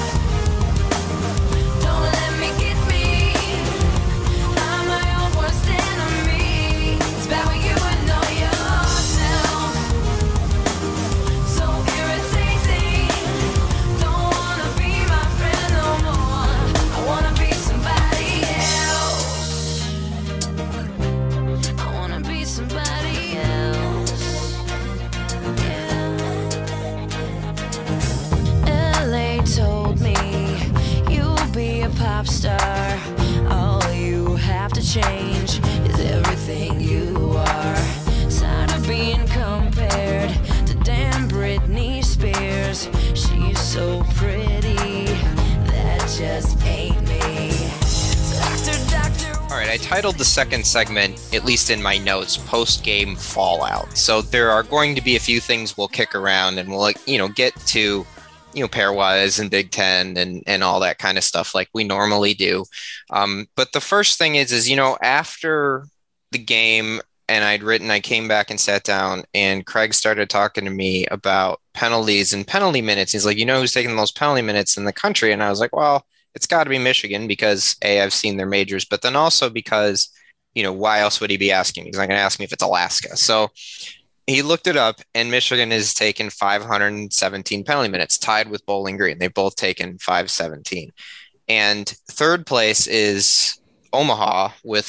Don't let me get me. I'm my own worst enemy. It's bad when you know yourself. So irritating. Don't wanna be my friend no more. I wanna be somebody else. I wanna be somebody else. Yeah. LA told me you'll be a pop star. All you have to change is everything you are. Tired of being compared to damn Britney Spears. She's so pretty. I titled the second segment, at least in my notes, post-game fallout. So there are going to be a few things we'll kick around and we'll, get to, pairwise and Big Ten and all that kind of stuff like we normally do. But the first thing is, after the game and I came back and sat down and Craig started talking to me about penalties and penalty minutes. He's like, who's taking the most penalty minutes in the country? And I was like, well, it's got to be Michigan because I've seen their majors, but then also because, why else would he be asking me? He's not going to ask me if it's Alaska. So he looked it up and Michigan has taken 517 penalty minutes, tied with Bowling Green. They've both taken 517. And third place is Omaha with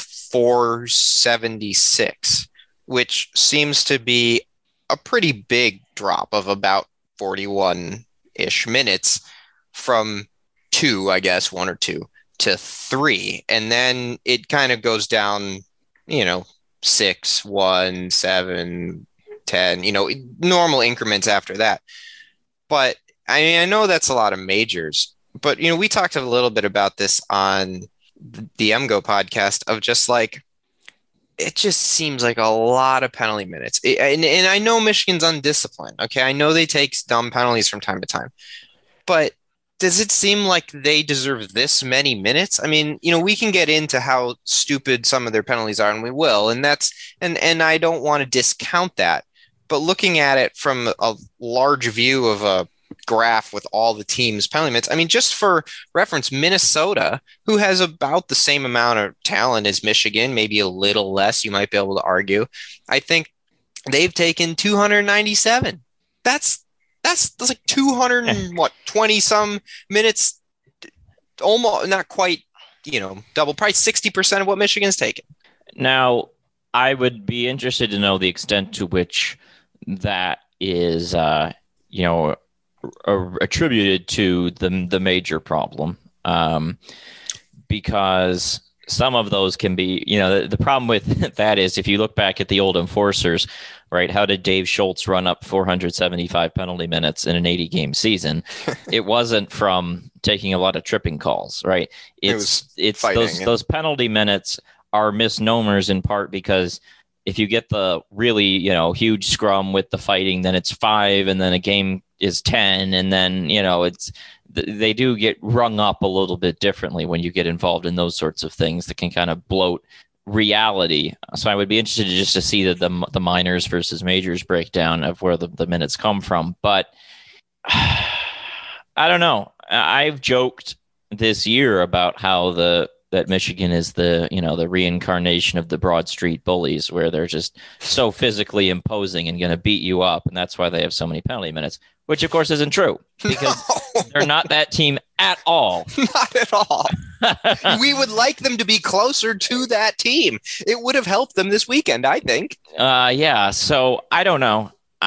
476, which seems to be a pretty big drop of about 41-ish minutes from one or two to three. And then it kind of goes down, 6, 1, 7, 10, normal increments after that. But I know that's a lot of majors, but, we talked a little bit about this on the MGO podcast of just like, it just seems like a lot of penalty minutes. And I know Michigan's undisciplined. Okay. I know they take dumb penalties from time to time, but does it seem like they deserve this many minutes? I mean, we can get into how stupid some of their penalties are, and we will. And and I don't want to discount that. But looking at it from a large view of a graph with all the teams' penalty minutes, I mean, just for reference, Minnesota, who has about the same amount of talent as Michigan, maybe a little less, you might be able to argue. I think they've taken 297. That's like 220 some minutes, almost not quite, double price, 60% of what Michigan's taken. Now, I would be interested to know the extent to which that is, attributed to the major problem, because some of those can be, the problem with that is if you look back at the old enforcers, right? How did Dave Schultz run up 475 penalty minutes in an 80-game season? It wasn't from taking a lot of tripping calls, right? It's fighting, those penalty minutes are misnomers in part because if you get the really, huge scrum with the fighting, then it's 5 and then a game is 10 and then, they do get rung up a little bit differently when you get involved in those sorts of things that can kind of bloat reality. So I would be interested to see the minors versus majors breakdown of where the minutes come from. But I don't know. I've joked this year about how that Michigan is the reincarnation of the Broad Street Bullies, where they're just so physically imposing and going to beat you up, and that's why they have so many penalty minutes. Which, of course, isn't true because they're not that team at all. Not at all. We would like them to be closer to that team. It would have helped them this weekend, I think. Yeah. So I don't know.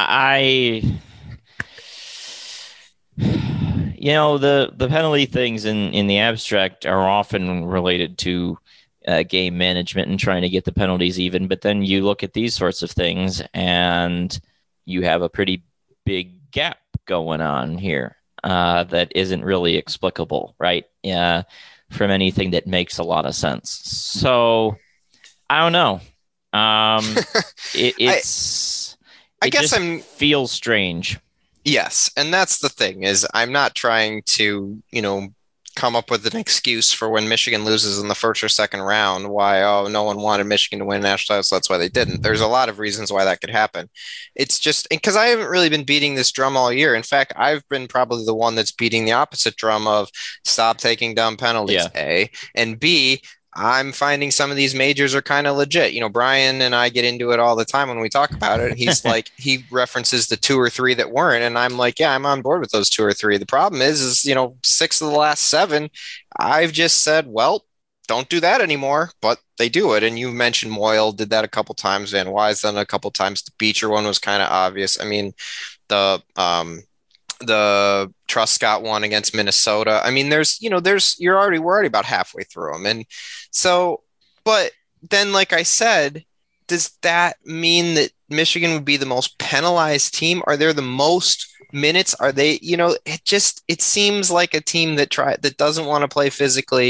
The penalty things in the abstract are often related to game management and trying to get the penalties even. But then you look at these sorts of things and you have a pretty big gap going on here that isn't really explicable, right? From anything that makes a lot of sense. So I don't know. It feels strange. Yes, and that's the thing is I'm not trying to, come up with an excuse for when Michigan loses in the first or second round, why, no one wanted Michigan to win national title, so that's why they didn't. There's a lot of reasons why that could happen. It's just because I haven't really been beating this drum all year. In fact, I've been probably the one that's beating the opposite drum of stop taking dumb penalties, yeah. A, and B, I'm finding some of these majors are kind of legit. Brian and I get into it all the time when we talk about it. He's like, he references the 2 or 3 that weren't. And I'm like, yeah, I'm on board with those 2 or 3. The problem is 6 of the last 7, I've just said, well, don't do that anymore, but they do it. And you mentioned Moyle did that a couple times. Van Wise done it a couple times. The Beecher one was kind of obvious. I mean, the Truscott one against Minnesota. I mean, we're already about halfway through them. And so, but then, like I said, does that mean that Michigan would be the most penalized team? Are there the most minutes? Are they, it seems like a team that doesn't want to play physically,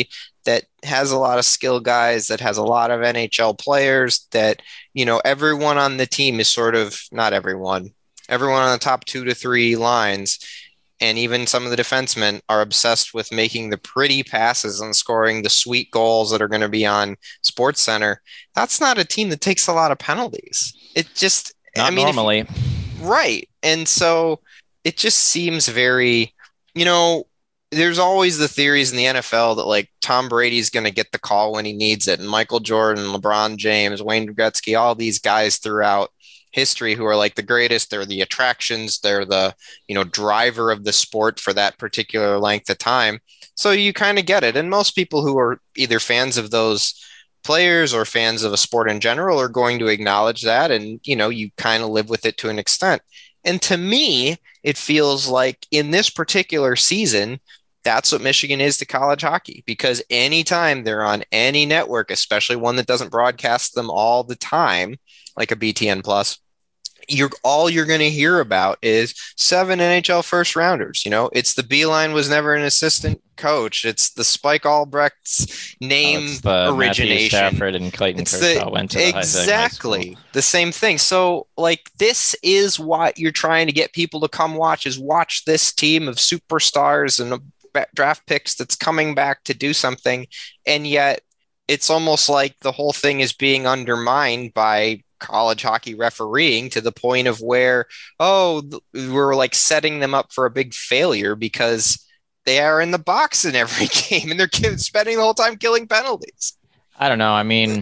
that has a lot of skill guys, that has a lot of NHL players, that, everyone on the team is sort of, not everyone on the top 2 to 3 lines, and even some of the defensemen are obsessed with making the pretty passes and scoring the sweet goals that are going to be on Sports Center. That's not a team that takes a lot of penalties. It just, not normally. Right. And so it just seems very, there's always the theories in the NFL that like Tom Brady's going to get the call when he needs it. And Michael Jordan, LeBron James, Wayne Gretzky, all these guys throughout history who are like the greatest. They're the attractions. They're the, driver of the sport for that particular length of time. So you kind of get it. And most people who are either fans of those players or fans of a sport in general are going to acknowledge that. And, you kind of live with it to an extent. And to me, it feels like in this particular season, that's what Michigan is to college hockey, because anytime they're on any network, especially one that doesn't broadcast them all the time, like a BTN Plus, all you're going to hear about is 7 NHL first rounders. It's the Beeline was never an assistant coach. It's the Spike Albrecht's name origination. Matthew Stafford and Clayton Kershaw went to the exactly the same thing. So like this is what you're trying to get people to come watch, is watch this team of superstars and draft picks that's coming back to do something. And yet it's almost like the whole thing is being undermined by college hockey refereeing to the point of where, we're like setting them up for a big failure because they are in the box in every game and they're spending the whole time killing penalties. I don't know. I mean,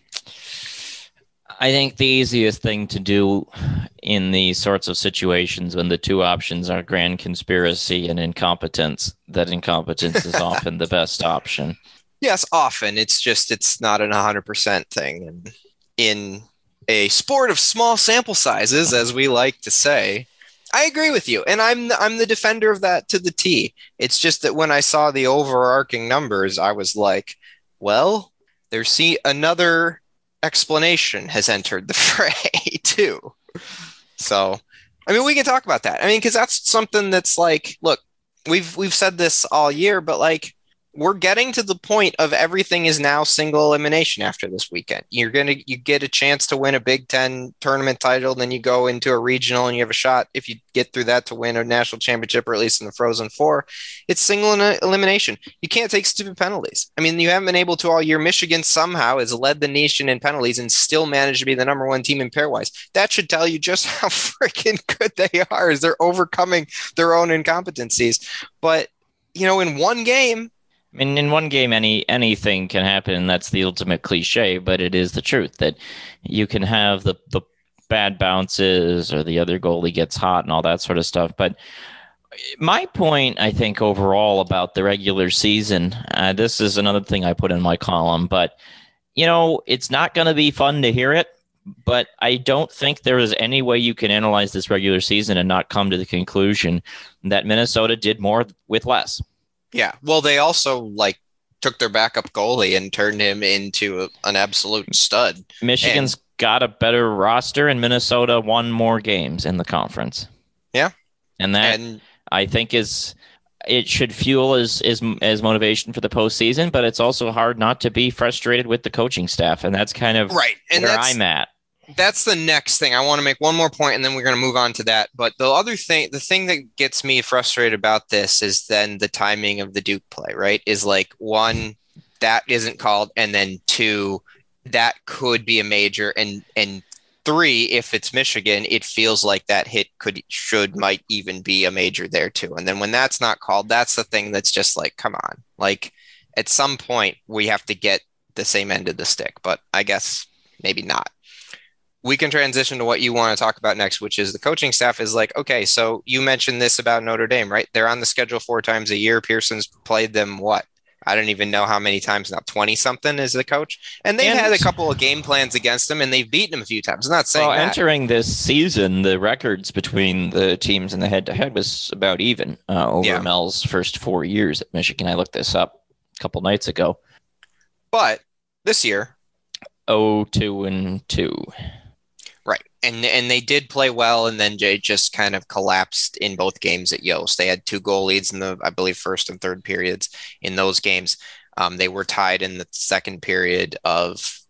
I think the easiest thing to do in these sorts of situations when the two options are grand conspiracy and incompetence, that incompetence is often the best option. Yes, often. It's just, it's not an 100% thing. And in a sport of small sample sizes, as we like to say, I agree with you. And I'm the defender of that to the T. It's just that when I saw the overarching numbers, I was like, well, another explanation has entered the fray too. So, I mean, we can talk about that. I mean, because that's something that's like, look, we've said this all year, but like, we're getting to the point of everything is now single elimination after this weekend. You get a chance to win a Big Ten tournament title, then you go into a regional and you have a shot, if you get through that, to win a national championship, or at least in the Frozen Four. It's single elimination. You can't take stupid penalties. I mean, you haven't been able to all year. Michigan somehow has led the nation in penalties and still managed to be the number one team in pairwise. That should tell you just how freaking good they are as they're overcoming their own incompetencies. But, in one game, I mean, in one game, anything can happen, and that's the ultimate cliche, but it is the truth that you can have the bad bounces or the other goalie gets hot and all that sort of stuff. But my point, I think, overall about the regular season, this is another thing I put in my column, but, it's not going to be fun to hear it, but I don't think there is any way you can analyze this regular season and not come to the conclusion that Minnesota did more with less. Yeah, well, they also took their backup goalie and turned him into an absolute stud. Michigan's got a better roster, and Minnesota won more games in the conference. Yeah, and that I think it should fuel as motivation for the postseason. But it's also hard not to be frustrated with the coaching staff, and that's kind of right. And where I'm at. That's the next thing. I want to make one more point, and then we're going to move on to that. But the thing that gets me frustrated about this is then the timing of the Duke play, right? Is like, one, that isn't called, and then two, that could be a major, and three, if it's Michigan, it feels like that hit might even be a major there too. And then when that's not called, that's the thing that's just like, come on. Like, at some point, we have to get the same end of the stick, but I guess maybe not. We can transition to what you want to talk about next, which is the coaching staff is like, okay, so you mentioned this about Notre Dame, right? They're on the schedule 4 times a year. Pearson's played them, what? I don't even know how many times now, 20-something as the coach. And they've had a couple of game plans against them, and they've beaten them a few times. I'm not saying that. Entering this season, the records between the teams in the head-to-head was about even over Mel's first 4 years at Michigan. I looked this up a couple nights ago. But this year, 0-2-2. Right. And they did play well, and then Jay just kind of collapsed in both games at Yost. They had 2 goal leads in the, I believe, first and third periods in those games. They were tied in the second period of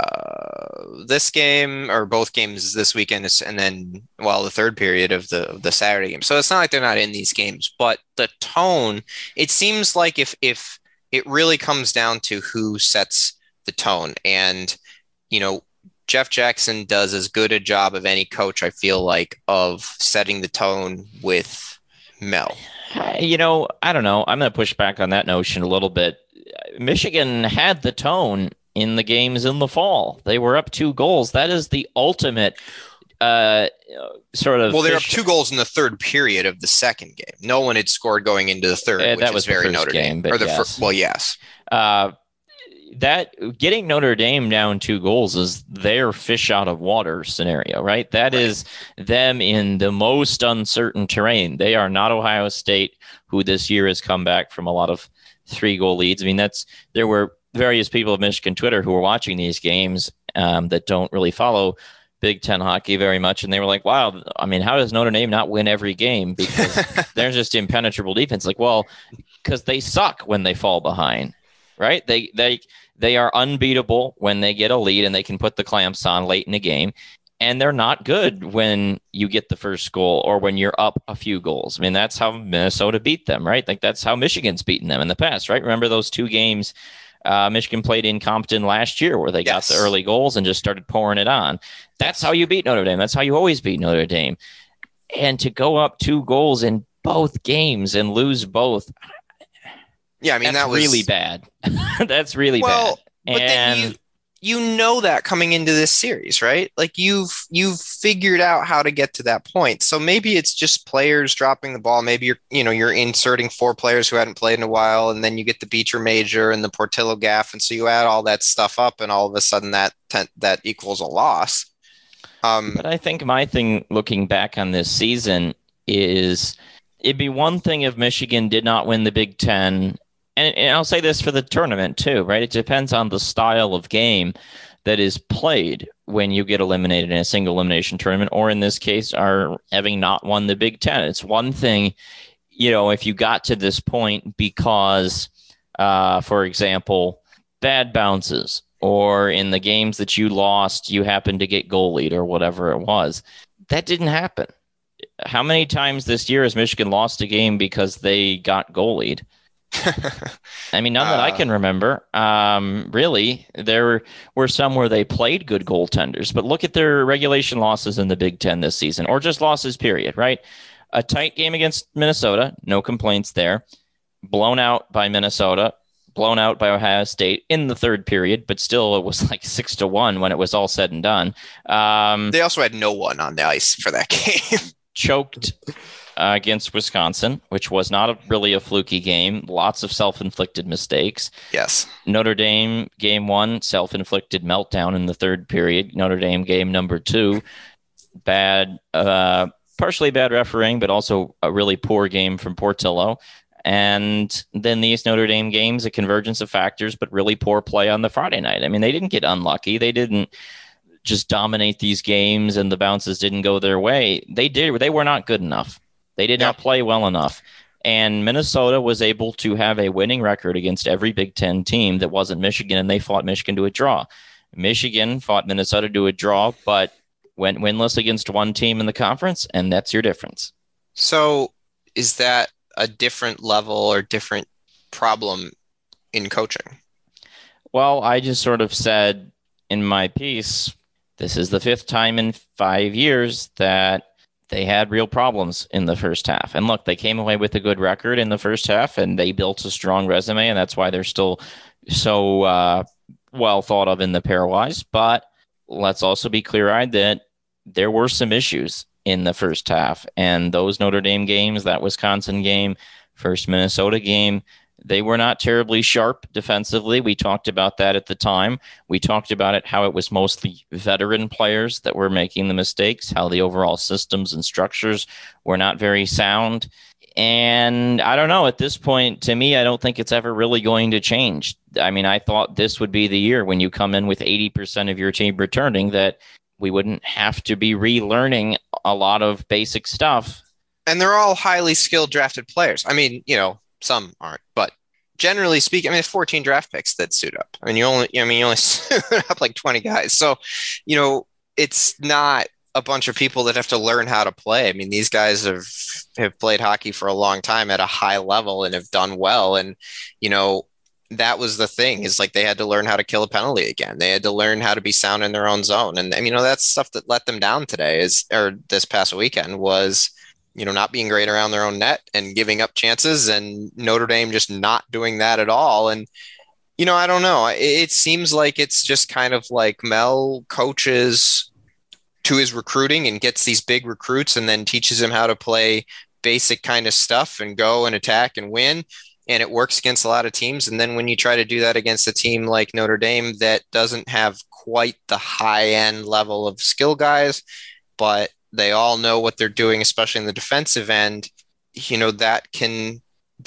this game, or both games this weekend, and then the third period of the Saturday game. So it's not like they're not in these games, but the tone, it seems like if it really comes down to who sets the tone, and Jeff Jackson does as good a job of any coach, I feel like, of setting the tone with Mel. I don't know. I'm going to push back on that notion a little bit. Michigan had the tone in the games in the fall. They were up 2 goals. That is the ultimate sort of. Well, they're up 2 goals in the third period of the second game. No one had scored going into the third, which that was is very Notre Dame. Or the yes. Yes. That getting Notre Dame down 2 goals is their fish out of water scenario, right? That is them in the most uncertain terrain. They are not Ohio State, who this year has come back from a lot of 3-goal leads. I mean, there were various people of Michigan Twitter who were watching these games that don't really follow Big Ten hockey very much, and they were like, wow, I mean, how does Notre Dame not win every game? Because they're just impenetrable defense. Like, well, because they suck when they fall behind. Right? They are unbeatable when they get a lead and they can put the clamps on late in the game. And they're not good when you get the first goal or when you're up a few goals. I mean, that's how Minnesota beat them, right? Like that's how Michigan's beaten them in the past, right? Remember those 2 games Michigan played in Compton last year where they got the early goals and just started pouring it on. That's how you beat Notre Dame. That's how you always beat Notre Dame. And to go up 2 goals in both games and lose both. Yeah, I mean, that was really bad. That's really bad. But then you know that coming into this series, right? Like you've figured out how to get to that point. So maybe it's just players dropping the ball. Maybe you're inserting 4 players who hadn't played in a while, and then you get the Beecher Major and the Portillo gaff, and so you add all that stuff up, and all of a sudden that equals a loss. But I think my thing looking back on this season is it'd be one thing if Michigan did not win the Big Ten. And I'll say this for the tournament too, right? It depends on the style of game that is played when you get eliminated in a single elimination tournament, or in this case, are having not won the Big Ten. It's one thing, if you got to this point because, for example, bad bounces, or in the games that you lost, you happened to get goalied or whatever it was. That didn't happen. How many times this year has Michigan lost a game because they got goalied? I mean, none that I can remember. Really, there were some where they played good goaltenders, but look at their regulation losses in the Big Ten this season, or just losses, period, right? A tight game against Minnesota, no complaints there. Blown out by Minnesota, blown out by Ohio State in the third period, but still it was like 6-1 when it was all said and done. They also had no one on the ice for that game. Choked against Wisconsin, which was not really a fluky game. Lots of self-inflicted mistakes. Yes. Notre Dame game 1, self-inflicted meltdown in the third period. Notre Dame game number 2, bad, partially bad refereeing, but also a really poor game from Portillo. And then these Notre Dame games, a convergence of factors, but really poor play on the Friday night. I mean, they didn't get unlucky. They didn't just dominate these games and the bounces didn't go their way. They were not good enough. They did not play well enough. And Minnesota was able to have a winning record against every Big Ten team that wasn't Michigan, and they fought Michigan to a draw. Michigan fought Minnesota to a draw, but went winless against one team in the conference, and that's your difference. So is that a different level or different problem in coaching? Well, I just sort of said in my piece, this is the 5th time in 5 years that they had real problems in the first half. And look, they came away with a good record in the first half, and they built a strong resume, and that's why they're still so well thought of in the pairwise. But let's also be clear-eyed that there were some issues in the first half. And those Notre Dame games, that Wisconsin game, first Minnesota game, they were not terribly sharp defensively. We talked about that at the time. We talked about it, how it was mostly veteran players that were making the mistakes, how the overall systems and structures were not very sound. And I don't know, at this point, to me, I don't think it's ever really going to change. I mean, I thought this would be the year when you come in with 80% of your team returning, that we wouldn't have to be relearning a lot of basic stuff. And they're all highly skilled drafted players. I mean, some aren't, but generally speaking, I mean, 14 draft picks that suit up. I mean, you only suit up like 20 guys. So, it's not a bunch of people that have to learn how to play. I mean, these guys have played hockey for a long time at a high level and have done well. And, that was the thing, is like they had to learn how to kill a penalty again. They had to learn how to be sound in their own zone. And that's stuff that let them down this past weekend was, not being great around their own net and giving up chances, and Notre Dame just not doing that at all. And, I don't know. It seems like it's just kind of like Mel coaches to his recruiting and gets these big recruits and then teaches him how to play basic kind of stuff and go and attack and win. And it works against a lot of teams. And then when you try to do that against a team like Notre Dame that doesn't have quite the high end level of skill guys, but they all know what they're doing, especially in the defensive end, that can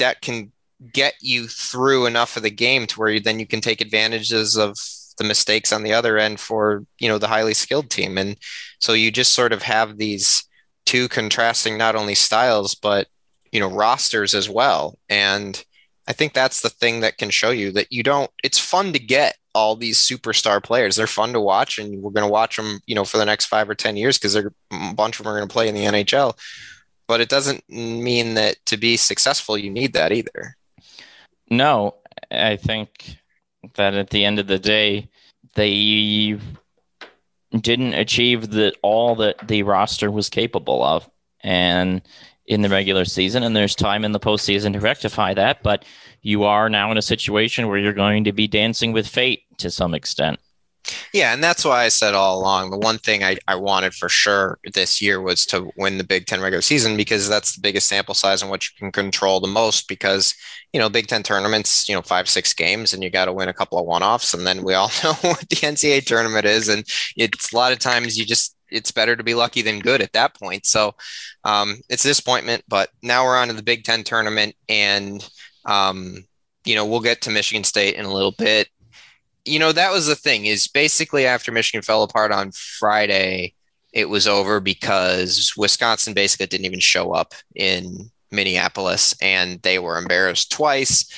get you through enough of the game to where then you can take advantages of the mistakes on the other end for, the highly skilled team. And so you just sort of have these two contrasting, not only styles, but, rosters as well. And I think that's the thing that can show you that it's fun to get all these superstar players. They're fun to watch, and we're going to watch them, for the next 5 or 10 years, because a bunch of them are going to play in the NHL. But it doesn't mean that to be successful, you need that either. No, I think that at the end of the day, they didn't achieve all that the roster was capable of. And in the regular season, and there's time in the postseason to rectify that, but you are now in a situation where you're going to be dancing with fate to some extent. Yeah, and that's why I said all along, the one thing I wanted for sure this year was to win the Big Ten regular season, because that's the biggest sample size and what you can control the most, because, Big Ten tournaments, 5-6 games, and you got to win a couple of one-offs, and then we all know what the NCAA tournament is, and it's a lot of times it's better to be lucky than good at that point. So it's a disappointment, but now we're on to the Big Ten tournament, and, we'll get to Michigan State in a little bit. That was the thing, is basically after Michigan fell apart on Friday, it was over because Wisconsin basically didn't even show up in Minneapolis, and they were embarrassed twice.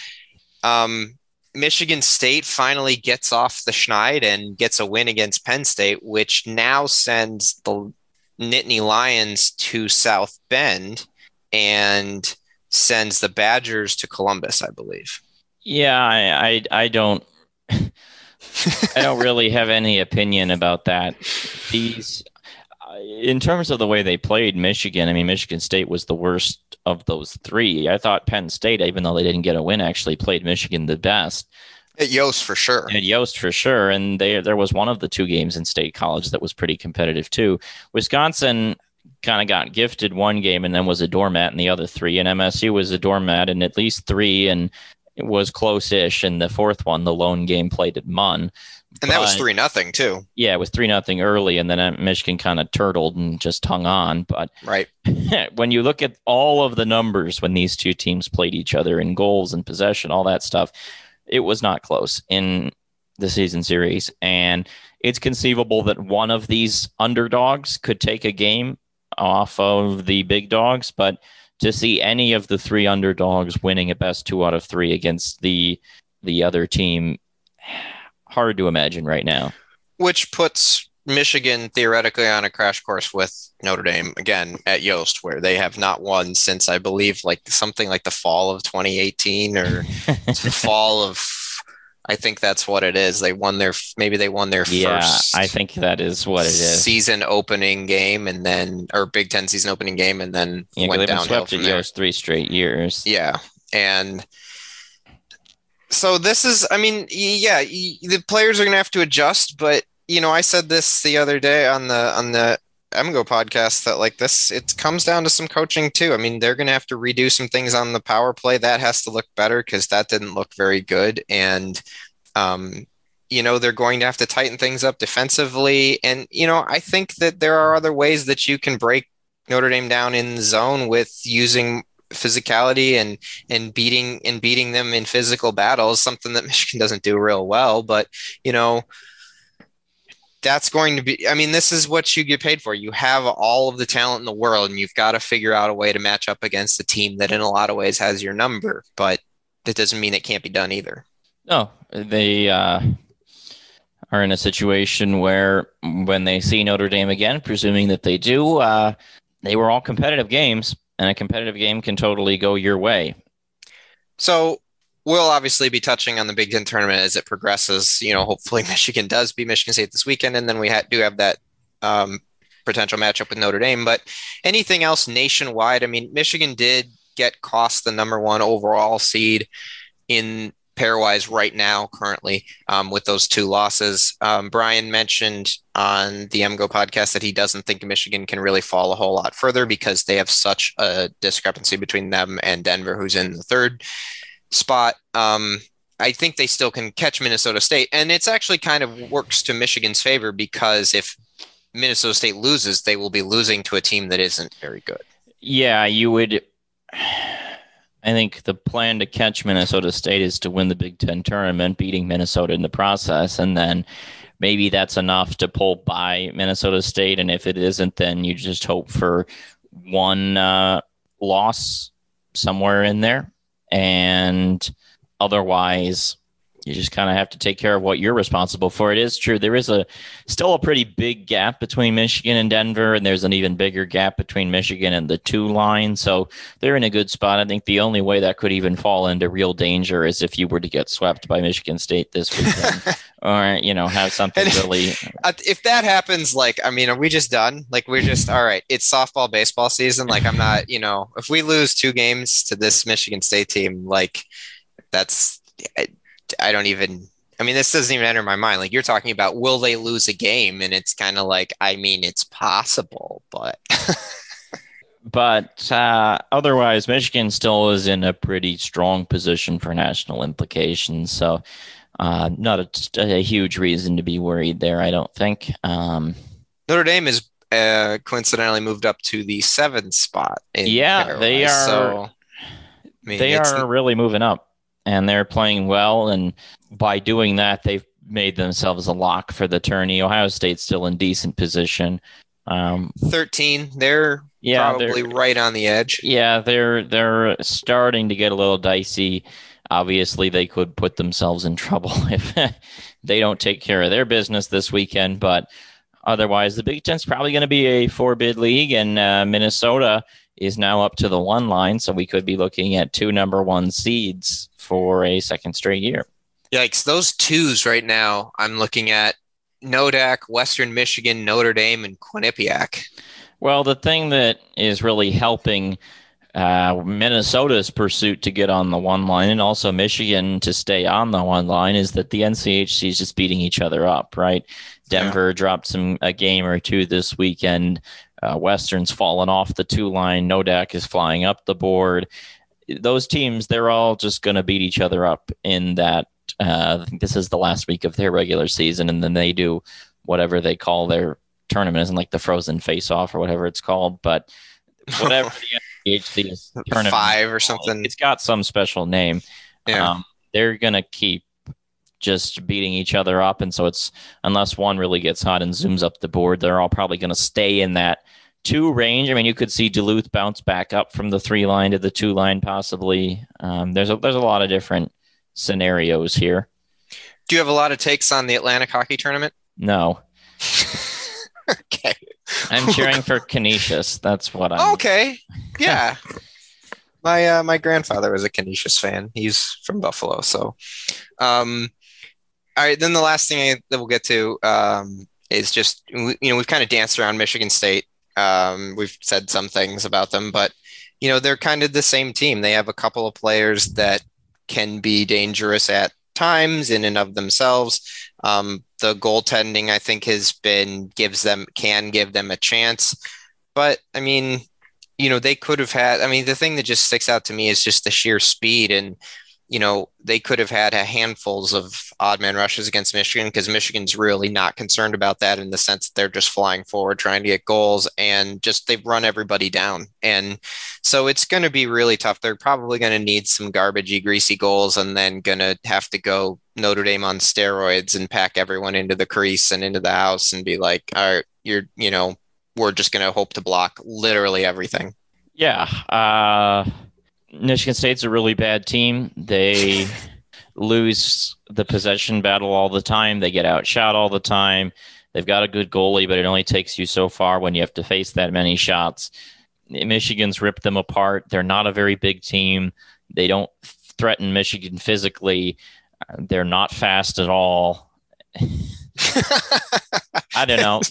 Michigan State finally gets off the schneid and gets a win against Penn State, which now sends the Nittany Lions to South Bend and sends the Badgers to Columbus, I believe. Yeah, I don't I don't really have any opinion about that. In terms of the way they played Michigan, I mean, Michigan State was the worst of those three. I thought Penn State, even though they didn't get a win, actually played Michigan the best. At Yost, for sure. At Yost, for sure. And there was one of the two games in State College that was pretty competitive, too. Wisconsin kind of got gifted one game and then was a doormat in the other three. And MSU was a doormat in at least three, and it was close-ish. And the fourth one, the lone game, played at Munn. And that was 3-0 too. Yeah, it was 3-0 early, and then Michigan kind of turtled and just hung on. But right. When you look at all of the numbers when these two teams played each other in goals and possession, all that stuff, it was not close in the season series. And it's conceivable that one of these underdogs could take a game off of the big dogs, but to see any of the three underdogs winning at best 2 out of 3 against the other team, hard to imagine right now. Which puts Michigan theoretically on a crash course with Notre Dame again at Yost, where they have not won since, I believe, like something like the fall of 2018 or the fall of, I think that's what it is. They won their first. I think that is what it is. Season opening game, and then, or Big Ten season opening game, and then went downhill from there. 3 straight years. Yeah, and so this is, I mean, yeah, the players are going to have to adjust, but I said this the other day on the MGO podcast that like this, it comes down to some coaching too. I mean, they're going to have to redo some things on the power play. That has to look better because that didn't look very good. And, they're going to have to tighten things up defensively. And, I think that there are other ways that you can break Notre Dame down in the zone with using physicality and beating them in physical battles, something that Michigan doesn't do real well. But, that's going to be, I mean, this is what you get paid for. You have all of the talent in the world, and you've got to figure out a way to match up against a team that in a lot of ways has your number. But, that doesn't mean it can't be done either. No, they are in a situation where when they see Notre Dame again, presuming that they do, they were all competitive games, and a competitive game can totally go your way. So we'll obviously be touching on the Big Ten tournament as it progresses. Hopefully Michigan does beat Michigan State this weekend, and then we do have that potential matchup with Notre Dame. But anything else nationwide? I mean, Michigan did get cost the number 1 overall seed in pairwise right now, currently, with those 2 losses. Brian mentioned on the MGO podcast that he doesn't think Michigan can really fall a whole lot further because they have such a discrepancy between them and Denver, who's in the 3rd spot. I think they still can catch Minnesota State, and it's actually kind of works to Michigan's favor because if Minnesota State loses, they will be losing to a team that isn't very good. Yeah, you would. I think the plan to catch Minnesota State is to win the Big Ten tournament, beating Minnesota in the process, and then maybe that's enough to pull by Minnesota State. And if it isn't, then you just hope for one loss somewhere in there. And otherwise, you just kind of have to take care of what you're responsible for. It is true. There is still a pretty big gap between Michigan and Denver, and there's an even bigger gap between Michigan and the 2 line. So they're in a good spot. I think the only way that could even fall into real danger is if you were to get swept by Michigan State this weekend or, have something really. If that happens, are we just done? We're just, all right, it's softball, baseball season. I'm not, if we lose 2 games to this Michigan State team, that's, I don't even, this doesn't even enter my mind. You're talking about, will they lose a game? And it's kind of it's possible, but. But otherwise, Michigan still is in a pretty strong position for national implications. So not a huge reason to be worried there, I don't think. Notre Dame is coincidentally moved up to the 7th spot. They are. So, they are really moving up. And they're playing well, and by doing that, they've made themselves a lock for the tourney. Ohio State's still in decent position. 13, they're probably right on the edge. Yeah, they're starting to get a little dicey. Obviously, they could put themselves in trouble if they don't take care of their business this weekend. But otherwise, the Big Ten's probably going to be a 4-bid league, and Minnesota is now up to the 1 line, so we could be looking at 2 number 1 seeds for a 2nd straight year. Yikes, those 2s right now, I'm looking at Nodak, Western Michigan, Notre Dame, and Quinnipiac. Well, the thing that is really helping Minnesota's pursuit to get on the 1 line and also Michigan to stay on the 1 line is that the NCHC is just beating each other up, right? Denver dropped a game or 2 this weekend. Western's fallen off the 2 line. Nodak is flying up the board. Those teams, they're all just going to beat each other up in that. I think this is the last week of their regular season, and then they do whatever they call their tournament, isn't the Frozen Face-Off or whatever it's called, but whatever the NCHC tournament 5 or something. It's got some special name. Yeah. They're going to keep just beating each other up, and so it's unless one really gets hot and zooms up the board, they're all probably going to stay in that 2 range. You could see Duluth bounce back up from the 3 line to the 2 line possibly. There's a lot of different scenarios here. Do you have a lot of takes on the Atlantic Hockey Tournament? No. Okay. I'm cheering for Canisius. That's what I'm. Okay. Yeah. My grandfather was a Canisius fan. He's from Buffalo, so. All right. Then the last thing that we'll get to is just we've kind of danced around Michigan State. We've said some things about them, but they're kind of the same team. They have a couple of players that can be dangerous at times in and of themselves. The goaltending, I think, can give them a chance. But they could have had. The thing that just sticks out to me is just the sheer speed, and they could have had handfuls of odd man rushes against Michigan because Michigan's really not concerned about that in the sense that they're just flying forward, trying to get goals, and just they've run everybody down. And so it's going to be really tough. They're probably going to need some garbagey, greasy goals, and then going to have to go Notre Dame on steroids and pack everyone into the crease and into the house and be like, all right, we're just going to hope to block literally everything. Yeah. Michigan State's a really bad team. They lose the possession battle all the time. They get outshot all the time. They've got a good goalie, but it only takes you so far when you have to face that many shots. Michigan's ripped them apart. They're not a very big team. They don't threaten Michigan physically. They're not fast at all. I don't know.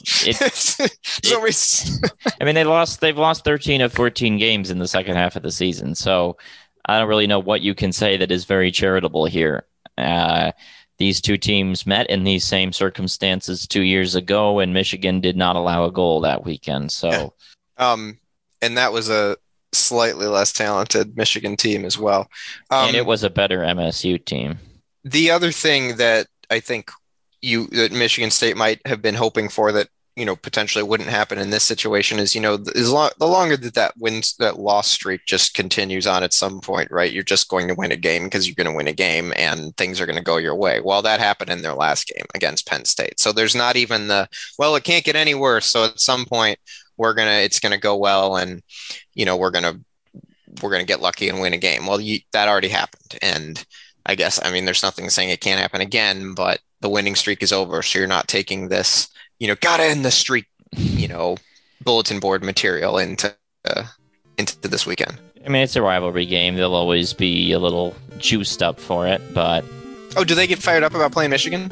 I mean, they've lost 13 of 14 games in the second half of the season. So I don't really know what you can say that is very charitable here. These two teams met in these same circumstances 2 years ago, and Michigan did not allow a goal that weekend. So, and that was a slightly less talented Michigan team as well. And it was a better MSU team. The other thing that I think that Michigan State might have been hoping for that, potentially wouldn't happen in this situation is, the longer that loss streak just continues on at some point, right? You're just going to win a game because you're going to win a game and things are going to go your way. Well, that happened in their last game against Penn State. So there's not even it can't get any worse. So at some point it's going to go well and, we're going to get lucky and win a game. Well, that already happened. And I guess, there's nothing saying it can't happen again, but the winning streak is over. So you're not taking this, gotta end the streak, bulletin board material into this weekend. It's a rivalry game. They'll always be a little juiced up for it, but... Oh, do they get fired up about playing Michigan?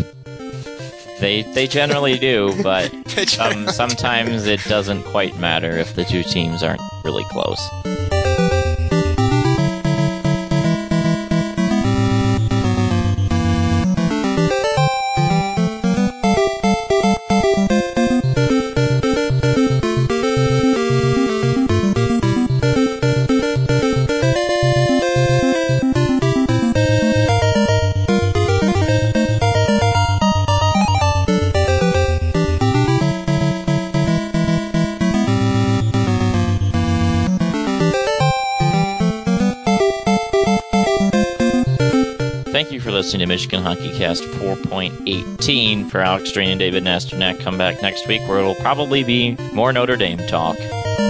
They generally do, but sometimes it doesn't quite matter if the two teams aren't really close. Listening to Michigan HockeyCast 4.18 for Alex Drain and David Nasternak. Come back next week where it'll probably be more Notre Dame talk.